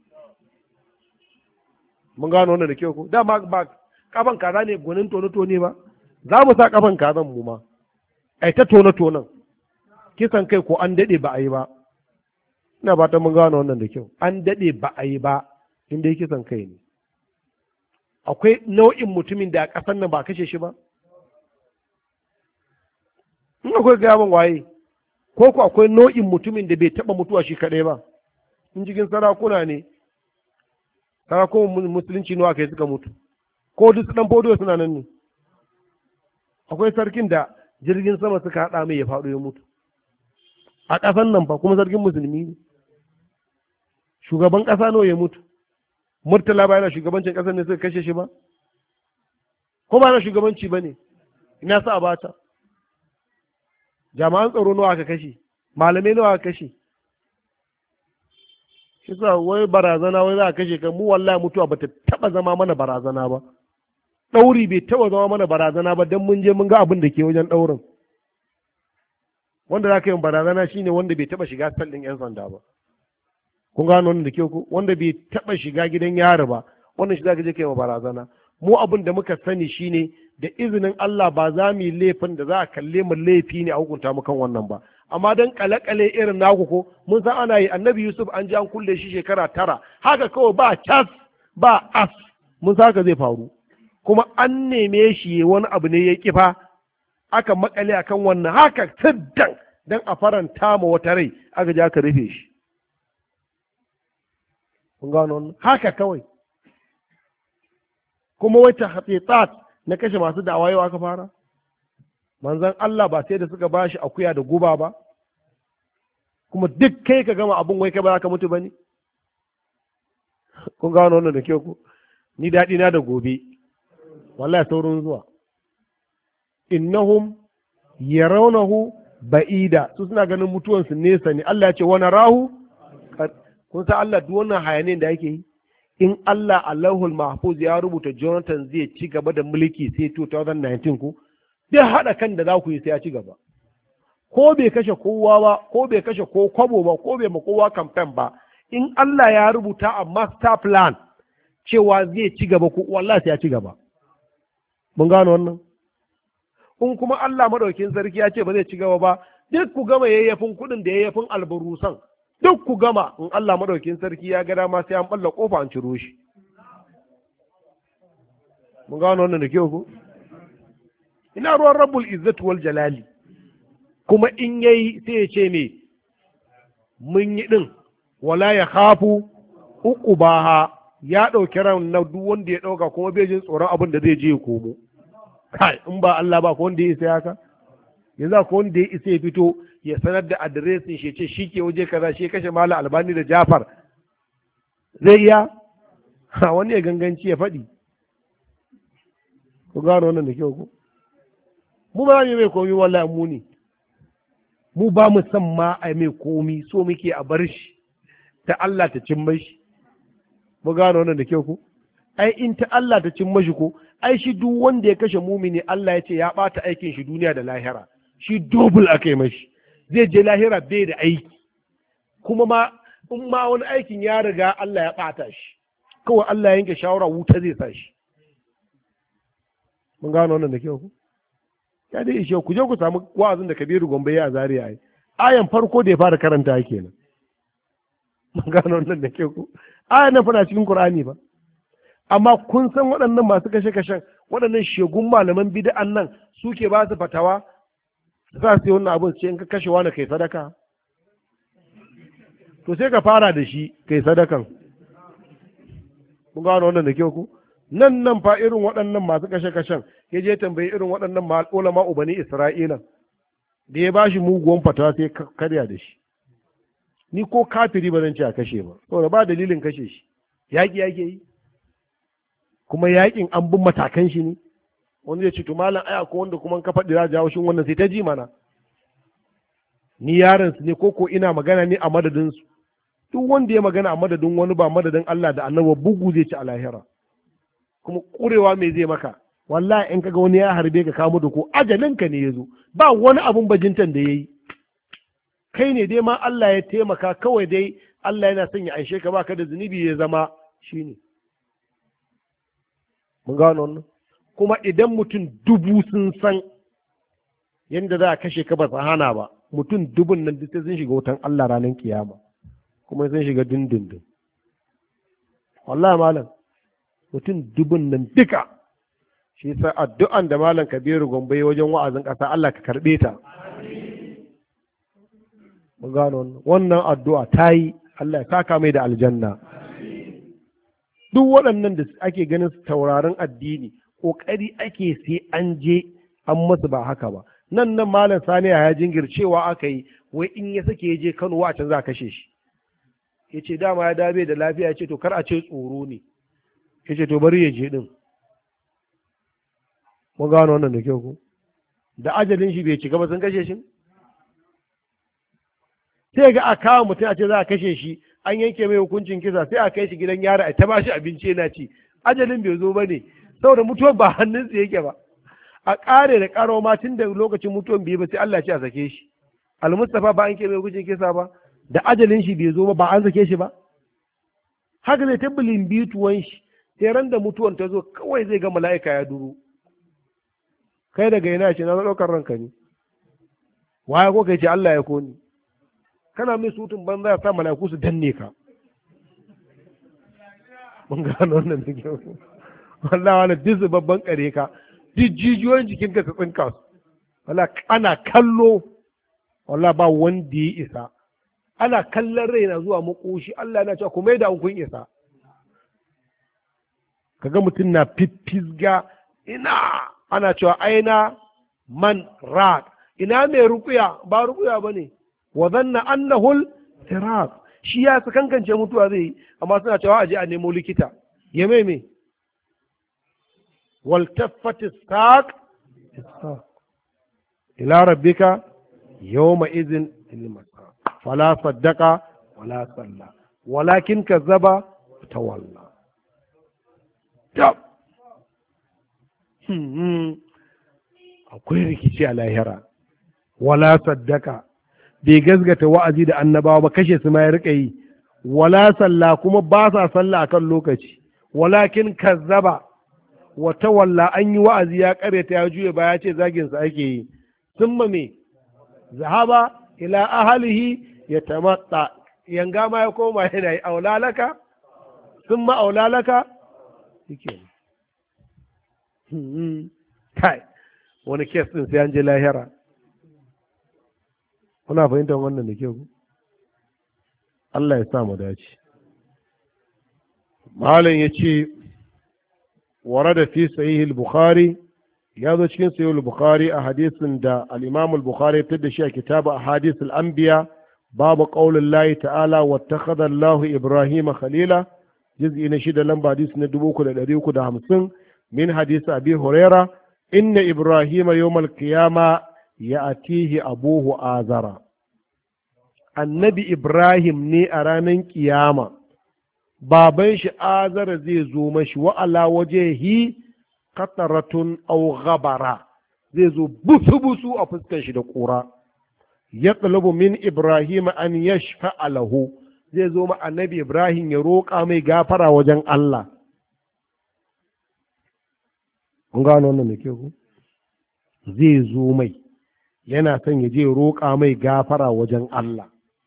Mun gano wannan da kyau ko? Dama ba kafan kaza ne gwanin tono ba, za mu sa kafan kazan mu ma. Ai ta tonon kisan kai ko an daɗe ba a yi ba. Ina ba ta mun gano wannan da kyau, an daɗe ba a yi ba, in dai kisan kai ne. Akwai nau'in mutumin da a ƙasar nan ba kashe shi ba? In akwai gaban waye, ko ku akwai nau'in mutumin da bai taɓa mutuwa shi kaɗai ba? In cikin sarakuna ne, sarakunan musulunci nawa kai suka mutu, ko duk ɗan fodo suna nan ne? Akwai sarkin da jirgin sama suka haɗa mai ya faɗo ya mutu a ƙasan nan fa, kuma sarkin musulmi ne. Shugaban ƙasa nawa ya mutu? Murtala ba yana shugabancin ƙasar ne suka kashe shi ba? Ko ba yana shugabanci ba ne? Ina sa bata? Jami'an tsaro nawa aka kashe? Malamai nawa aka kashe? Shi sa wai barazana wai za a kashe kan mu, wallahi mutuwa bata taba zama mana barazana ba. Ɗauri bai taba zama mana barazana ba, dan mun je mun ga abin da ke wajen ɗaurin. wanda za ka yi barazana shine wanda bai taba shiga sal ɗin 'yan sanda ba. Kun gano wannan da ke ku, wanda bai taba shiga gidan yari ba, wannan shi za ka je ka yi barazana. Mu abin da muka sani shine da izinin Allah ba za mu yi laifin da za a kalle mu laifi ne a hukunta mu kan wannan ba. Amma dan kale-kale irin naku ko mun san ana yi. Annabi Yusuf an ji an kulle shi shekara 9 haka kawai ba cas ba as, mun san haka zai faru. Kuma an neme shi wani abu ne ya kifa aka makale akan wannan haka siddan dan a faranta ma wata rai aka je aka rufe shi. Kun gano wannan haka kawai. Kuma wata hatsitsat na kashe masu da'awa yau aka fara. Manzon Allah ba sai da suka bashi akuya da guba ba, kuma duk kai ka gama abun wai kai ba za ka mutu ba ne. Kun gano wannan da kyau ku, ni daɗi na da gobe wallahi saurin zuwa. Innahum yarawnahu ba'ida, su suna ganin mutuwansu nesa ne. Allah ya ce wani rahu, kun san Allah duk wannan hayanin da yake yi, in Allah Allahul Mahfuz ya rubuta Jonathan zai ci gaba da mulki sai 2019 ku, duk haɗa kan da za ku yi sai ya ci gaba. Ko bai kashe kowa ba, ko bai kashe ko kwabo ba, ko bai ma kowa kamfen ba, in Allah ya rubuta a master plan cewa zai ci gaba ku, wallahi sai ya ci gaba. Mun gano wannan? In kuma Allah madaukin sarki ya ce ba zai ci gaba ba, duk ku gama yayyafin kuɗin da yayyafin albarusan, duk ku gama, in Allah madaukin sarki ya ga dama sai an balla kofa an ciro shi. Mun gano wannan da kyau ku? Ina ruwan rabbul izzatu wal jalali. Kuma in yayi sai ya ce me mun yi din wala ya khafu uqubaha, ya dauki ran na duk wanda ya dauka kuma bai jin tsoron abin da zai je ya komo. Kai in ba Allah ba ko wanda ya isa haka, yanzu ko wanda ya isa ya fito ya sanar da adiresin shi ce shi ke waje kaza shi kashe Malam Albani da Jafar, zai iya wani ya ganganci ya faɗi. Ku gano wannan da kyau ko? Mu ba mu mai komi wallahi mu ne. Mu ba mu san ma a mai komi, so muke a bar shi ta Allah ta cin mashi. Mu gano wannan da kyau ko? Ai in ta Allah ta cin mashi ko, ai shi duk wanda ya kashe mumini Allah ya ce ya ɓata aikin shi duniya da lahira. Shi double aka yi mashi. Zai je lahira bai da aiki. Kuma ma in ma wani aikin ya riga Allah ya ɓata shi. Kawai Allah ya yanke shawara wuta zai sa shi. Mun gano wannan da kyau ko? Ya dai ishe ku je ku samu wa'azin da Kabiru Gombe ya Zaria ai. Ayan farko da ya fara karanta kenan. Mun gano wannan da kyau ko? Ayan nan fa cikin Qur'ani ba. Amma kun san waɗannan masu kashe-kashen, waɗannan shegun malaman bid'an nan suke ba su fatawa, za su yi wannan abin sai in ka kashe wani kai sadaka. To sai ka fara da shi kai sadakan. Kun gano wannan da kyau ku? Nan fa irin waɗannan masu kashe-kashen ya je tambayi irin waɗannan ulama ubani Isra'ila da ya ba shi muguwan fatawa sai karya da shi. Ni ko kafiri ba zan ce a kashe ba, saboda ba dalilin kashe shi. Yaƙi yake yi. Kuma yaƙin an bin matakan shi ne. Wanda ya ce to malam aya ko wanda kuma ka faɗi za jawo shin wannan sai ta ji mana. Ni yaron su ne ko ina magana ne a madadin su. Duk wanda ya magana a madadin wani ba madadin Allah da Annabi bugu zai ci a lahira. Kuma ƙurewa me zai maka? Wallahi in kaga wani ya harbe ka kamo da ko ajalinka ne ya zo, ba wani abun bajintan da ya yi. Kai ne dai ma Allah ya taimaka, kawai dai Allah yana son ya aishe ka baka da zunubi ya zama shi ne. Mun gano wannan? Kuma idan mutum 1000 sun san yadda za a kashe ka ba su hana ba, mutum 1000 nan duk sun shiga wutan Allah ranar kiyama, kuma sun shiga dindindin. Wallahi malam, mutum 1000 nan duka, shi yasa addu'an da malam Kabiru Gombe wajen wa'azin ƙasa Allah ka karɓe ta. Mun gano wannan addu'a ta yi, Allah ya saka mai da aljanna. Duk waɗannan da ake ganin taurarin addini, ƙoƙari ake sai an je an masu ba haka ba. Nan malam Sani ya jingircewa aka yi, wai in ya sake ya je Kano wa can za a kashe shi. Ya ce dama ya dabe da lafiya, ya ce to kar a ce tsoro ne. Ya ce to bari ya je ɗin. Mun gano wannan da kyau ko? Da ajalin shi bai cika ba sun kashe shi? Sai ga a kawo mutum a ce za a kashe shi, an yanke mai hukuncin kisa, sai a kai shi gidan yara a ta ba shi abinci yana ci. Ajalin bai zo ba ne, saboda mutuwar ba hannunsa yake ba. A ƙare da ƙaro ma tun da lokacin mutuwan bai ba sai Allah ce a sake shi. Al-Mustafa ba an ke mai hukuncin kisa ba, da ajalin shi bai zo ba an sake shi ba. Haka zai tabbalin bituwan shi, sai ran da mutuwan ta zo kawai zai ga mala'ika ya duro. Kai daga yana ce na ɗaukar ranka ne. Waya ko kai ce Allah ya koni. Kana mai sutun banza ya sa mala'iku su danne ka. Mun gano wannan da kyau. Wallahi wani dizu babban kare ka, duk jijiyoyin jikinka su tsinka su. Wallahi ana kallo, wallahi ba wanda ya isa. Ana kallon rai na zuwa makoshi, Allah yana cewa ku mai da kun isa. Kaga mutum na fiffizga, ina ana cewa aina man raq, ina mai rukuya, ba rukuya bane. Wa zanna annahul firaq, shi ya kankance mutuwa zai yi, amma suna cewa aje a nemo likita. Ya mai me? Wal taffati saq ila rabbika yawma idhin al-masaq. Fala saddaqa wala salla walakin kazzaba tawalla. Akwai rikici a lahira. Wala saddaka, bai gazgata wa'azi da annabawa ba, kashe su ma ya rika yi. Wala salla, kuma ba sa salla akan lokaci. Walakin kazzaba wa tawalla, an yi wa'azi ya karyata ya juye ba, ya ce zagin sa ake yi. Summa me zahaba ila ahlihi yatamatta, yanga ma ya koma yana yi aulalaka, summa aulalaka yake. Kai, wani kes din sai an je lahira. Kuna fahimtar wannan da kyau? Allah ya sa mu dace. Malam ya ce, warada fi sahih al-Bukhari, ya zo cikin sahih al-Bukhari a hadisin da al-Imam al-Bukhari ya fitar da shi a kitabu Ahadith al-Anbiya, babu qaulin Allah ta'ala wattakhadha Allah Ibrahim khalila, juz'i na 6 lamba hadisi na 3350 min hadisi Abi Huraira, inna Ibrahim yawm al-qiyama ya'tihi abuhu azara. Annabi Ibrahim ne a ranar kiyama, baban shi azara zai zo mashi, wa ala wajhihi qataratun aw ghabara, zai zo busu-busu a fuskar shi da ƙura. Ya min Ibrahim an yashfa'a lahu, zai zo ma annabi Ibrahim ya roƙa mai gafara wajen Allah. Kun gano wannan da ke ku? Zai zo mai, yana son ya je roƙa mai gafara wajen Allah.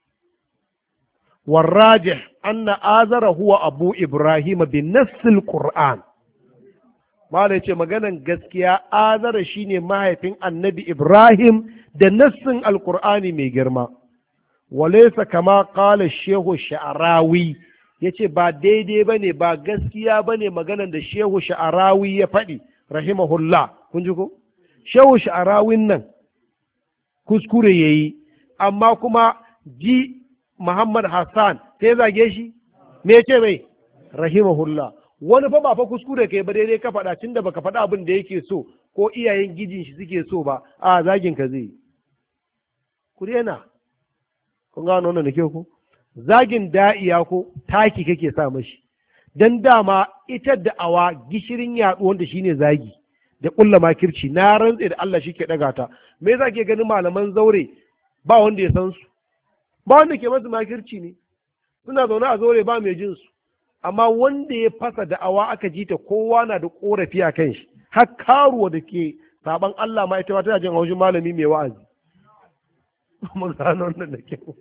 Warrajih anna azara huwa abu Ibrahim bin nassil Qur'an. Malai ce maganan gaskiya, azara shine mahaifin annabi Ibrahim da nassin alkur'ani mai girma. Walaysa kama qala shehu sha'arawi, yace ba daidai bane, ba gaskiya bane maganan da shehu sha'arawi ya faɗi rahimahullah. Kun ji ko? Shehu sha'arawin nan kuskure yayi, amma kuma ji Muhammad Hassan sai zage shi, me ce mai rahimahullah. Wani fa ba fa kuskure kai ba, daidai ka faɗa, tunda baka faɗa abin da yake so ko iyayen gijin shi suke so ba, a zagin ka zai. Ku daina. Kun gano wannan da ke ko? Zagin da'iya ko taki kake sa mashi. Dan dama ita da'awa gishirin yaɗu wanda shine zagi da ƙulla makirci, na rantse da Allah shi ke ɗaga ta. Me yasa ke ganin malaman zaure ba wanda ya san su? Ba wanda ke masu makirci ne. Suna zaune a zaure ba mai jin su. Amma wanda ya fasa da'awa aka ji ta, kowa na da korafi a kan shi, har karuwa da ke saban Allah ma ita ma tana jin haushin malami mai wa'azi. Mun gano wannan da kyau.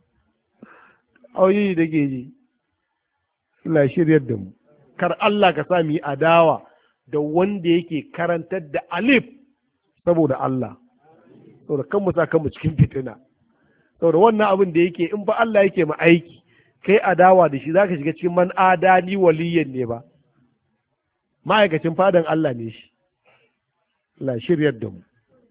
Auyi da ke ji. Allah shiryar da mu. Kar Allah ka sa mu yi adawa da wanda yake karantar da alif saboda Allah. Saboda kan mu sa kanmu cikin fitina. Saboda wannan abin da yake, in ba Allah yake mu aiki, kai adawa da shi zaka shiga cikin man adani waliyan ne ba, ma'aikacin fadan Allah ne shi. Allah shiryar da mu.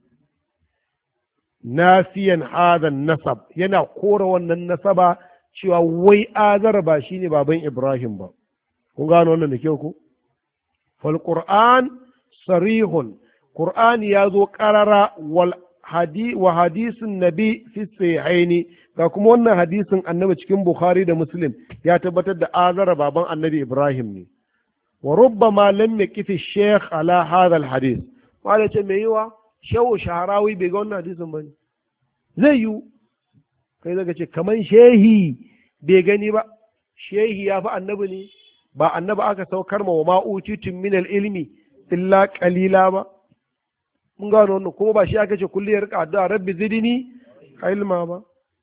Nafiyan hadan nasab, yana kora wannan nasaba cewa wai azara ba shine baban Ibrahim ba. Kun gano wannan da kyau ko? Fal Qur'an sarihun, Qur'ani ya zo qarara wa hadisin nabi fi sahihaini, ga kuma wannan hadisin annabi cikin Bukhari da Muslim ya tabbatar da azara baban annabi Ibrahim ne. Wa rubbama lam yaqifi shaykh ala hadha alhadith, wala ce mai yiwa shehu shaharawi bai ga wannan hadisin bane, zai yi kai zaka ce kaman shehi bai gani ba, shehi ya fi annabi ne, ba annabi aka saukar ma wa ma'utitun min ilmi illa qalila ba. Mun gano wannan, kuma ba shi aka ce kulli ya rika addu'a rabbi zidni ilma ba.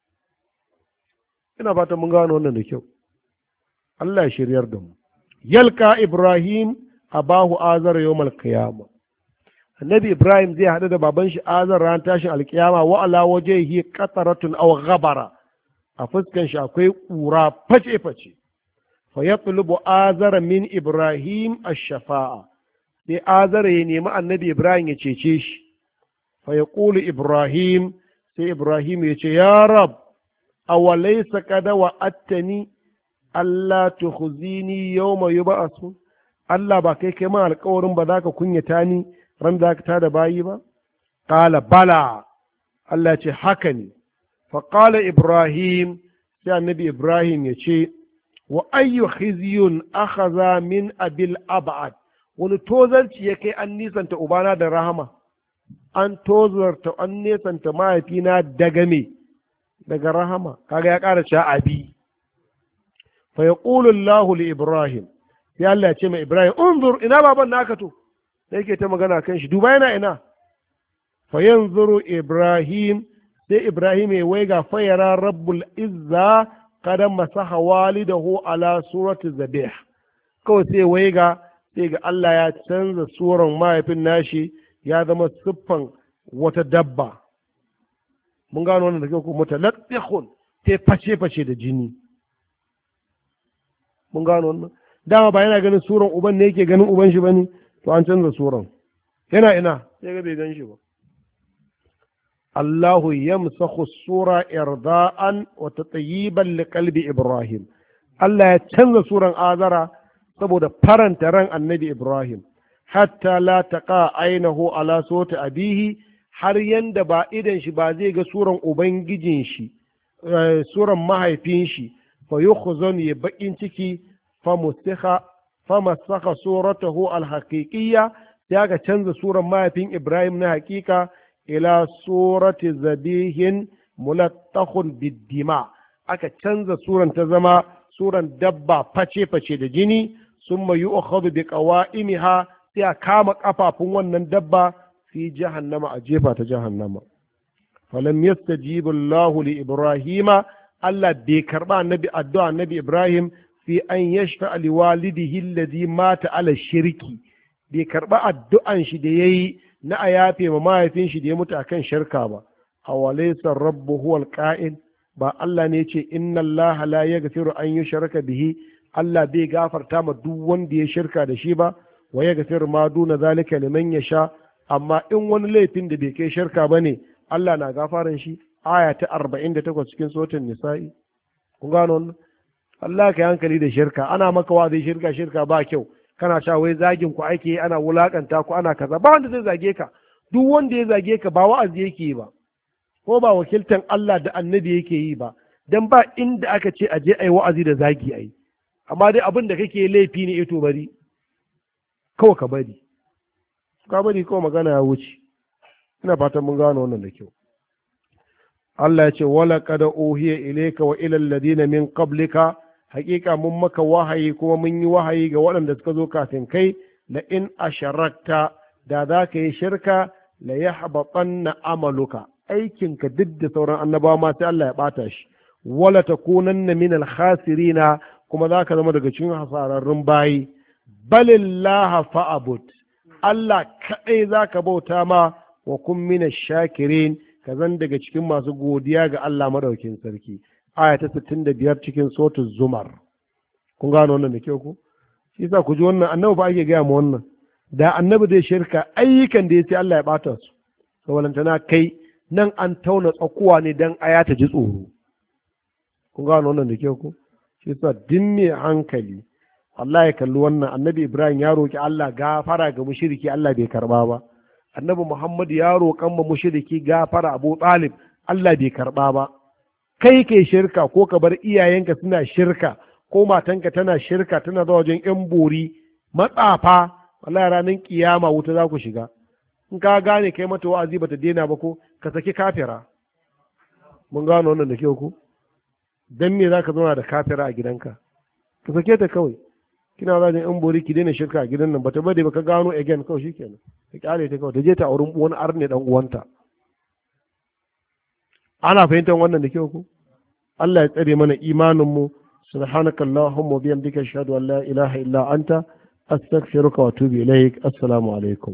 Ina fatan mun gano wannan da kyau. Allah ya shiryar da mu. Yalka Ibrahim abahu azar yawmal qiyamah. Annabi Ibrahim zai haɗu da baban shi azar ran tashin alkiyama, wa ala wajhihi qataratun aw ghabara, a fuskan shi akwai ƙura face-face. Fa yatlubu azara min Ibrahim ash-shafa'a, sai azara ya nemi annabi Ibrahim ya cece shi. Fa yaqulu Ibrahim, sai Ibrahim ya ce, ya rab awalaysa qad wa'attani alla tukhzini yawma yub'asun. Allah ba kai kai ma alƙawarin ba za ka kunyata ni ran da ka tada bayi ba? Qala bala, Allah ce haka ne. Fa qala Ibrahim, sai annabi Ibrahim ya ce, wa ayyu khizyun akhadha min abil ab'ad, wani tozarci ya kai an nisanta ubana da rahama, an tozarta an nisanta mahaifina daga me, daga rahama. Kaga ya ƙara cewa abi. Fa yaqulu Allahu li Ibrahim, sai Allah ya ce mai Ibrahim, unzur ina baban naka to, da yake ta magana kan shi, duba yana ina. Fa yanzuru Ibrahim, sai Ibrahim ya waiga fayara rabbul izza kada masaha walidahu ala surati zabih, kawai sai waiga sai ga Allah ya canza suran mahaifin nashi ya zama siffan wata dabba. Mun gano wannan da kyau, ko mutaladdihun, sai face-face da jini. Mun gano wannan, dama ba yana ganin suran uban ne yake ganin uban shi bane, to an canza suran. Yana ina sai ga bai gan shi ba. Allahu yamsakhu sura irda'an wa tatyiban liqalbi Ibrahim. Allah ya canza suran azara saboda faranta ran annabi Ibrahim, hatta la taqa ainahu ala sota abihi, har yanda ba idan shi ba zai ga suran ubangijin shi, suran mahaifin shi, fa yukhzan ya bakin ciki, fa masakha suratahu alhaqiqiyya, ya ga canza suran mahaifin Ibrahim na hakika ila surati zabihin mulattakhun biddima, aka canza suran ta zama suran dabba face-face da jini. Summa yu'khadhu bi qawa'imiha, sai a kama kafafun wannan dabba fi jahannama, a jefa ta jahannama. Falam yastajibu Allahu li Ibrahima, Allah bai karba annabi addu'a annabi Ibrahim fi an yashfa li walidihi alladhi mata ala shirki, bai karba addu'an shi da yayi na a yafe ma mahaifin shi da ya mutu akan shirka ba. Awalaysa rabbuhu alqa'il, ba Allah ne ce inna Allah la yaghfiru an yushraka bihi, Allah bai gafarta ma duk wanda ya shirka da shi ba, wa yaghfiru ma duna zalika liman yasha, amma in wani laifin da bai kai shirka bane Allah na gafaran shi. Aya ta 48 cikin suratul Nisa'i. Kun gano wannan? Allah ka hankali da shirka, ana maka wa zai shirka ba kyau, kana sha wai zagin ku ake, ana wulakanta ku, ana kaza. Ba wanda zai zage ka, duk wanda ya zage ka ba wa'azi yake yi ba, ko ba wakiltan Allah da annabi yake yi ba, dan ba inda aka ce aje ai wa'azi da zagi ai. Amma dai abin da kake laifi ne, ito bari kawai ka bari, kawai magana ya wuce. Ina fatan mun gano wannan da kyau. Allah ya ce wala qad uhiya ilayka wa ila alladhina min qablika, haƙiƙa mun maka wahayi kuma mun yi wahayi ga waɗanda suka zo kafin kai, la in asharakta, da za ka yi shirka, la yahbatanna amaluka, aikinka duk da sauran annabawa ma sai Allah ya bata shi, wala takunanna min al-khasirina, kuma za ka zama daga cikin hasararrun bayi. Balillaha fa'abud, Allah kaɗai za ka bauta ma, wa kun mina shakirin, ka zan daga cikin masu godiya ga Allah madaukin sarki. Aya ta 65 cikin suratul Zumar. Kun gano wannan da kyau ku? Shi yasa ku ji wannan, annabi ba ake gaya ma wannan. Da annabi zai shirka ayyukan da ya ce Allah ya bata su. Sawalantana kai nan an tauna tsakuwa ne dan aya ta ji tsoro. Kun gano wannan da kyau ku? Shi yasa din mai hankali Allah ya kalli wannan. Annabi Ibrahim ya roki Allah gafara ga mushriki, Allah bai karba ba. Annabi Muhammad ya roƙan ma mushriki gafara, Abu Talib, Allah bai karba ba. Kai ke shirka ko ka bar iyayenka suna shirka, ko matanka tana shirka, tana zuwa wajen yan bori matsafa, wallahi ranar kiyama wuta za ku shiga. In ka gane kai mata wa'azi bata daina ba, ko ka saki kafira. mun gano wannan da kyau ku. Dan me zaka zauna da kafira a gidanka? Ka sake ta kawai. Kina za in bori ki daina shirka a gidan nan, bata bade ba ka gano again kawai shikenan. Ka kyale ta kawai, ta je ta auren wani arne dan uwanta. Ana fahimtar wannan da kyau ku. Allah ya tsare mana imanin mu. Subhanakallahumma wa bihamdika ashhadu an la ilaha illa anta astaghfiruka wa atubu ilaik. Assalamu alaikum.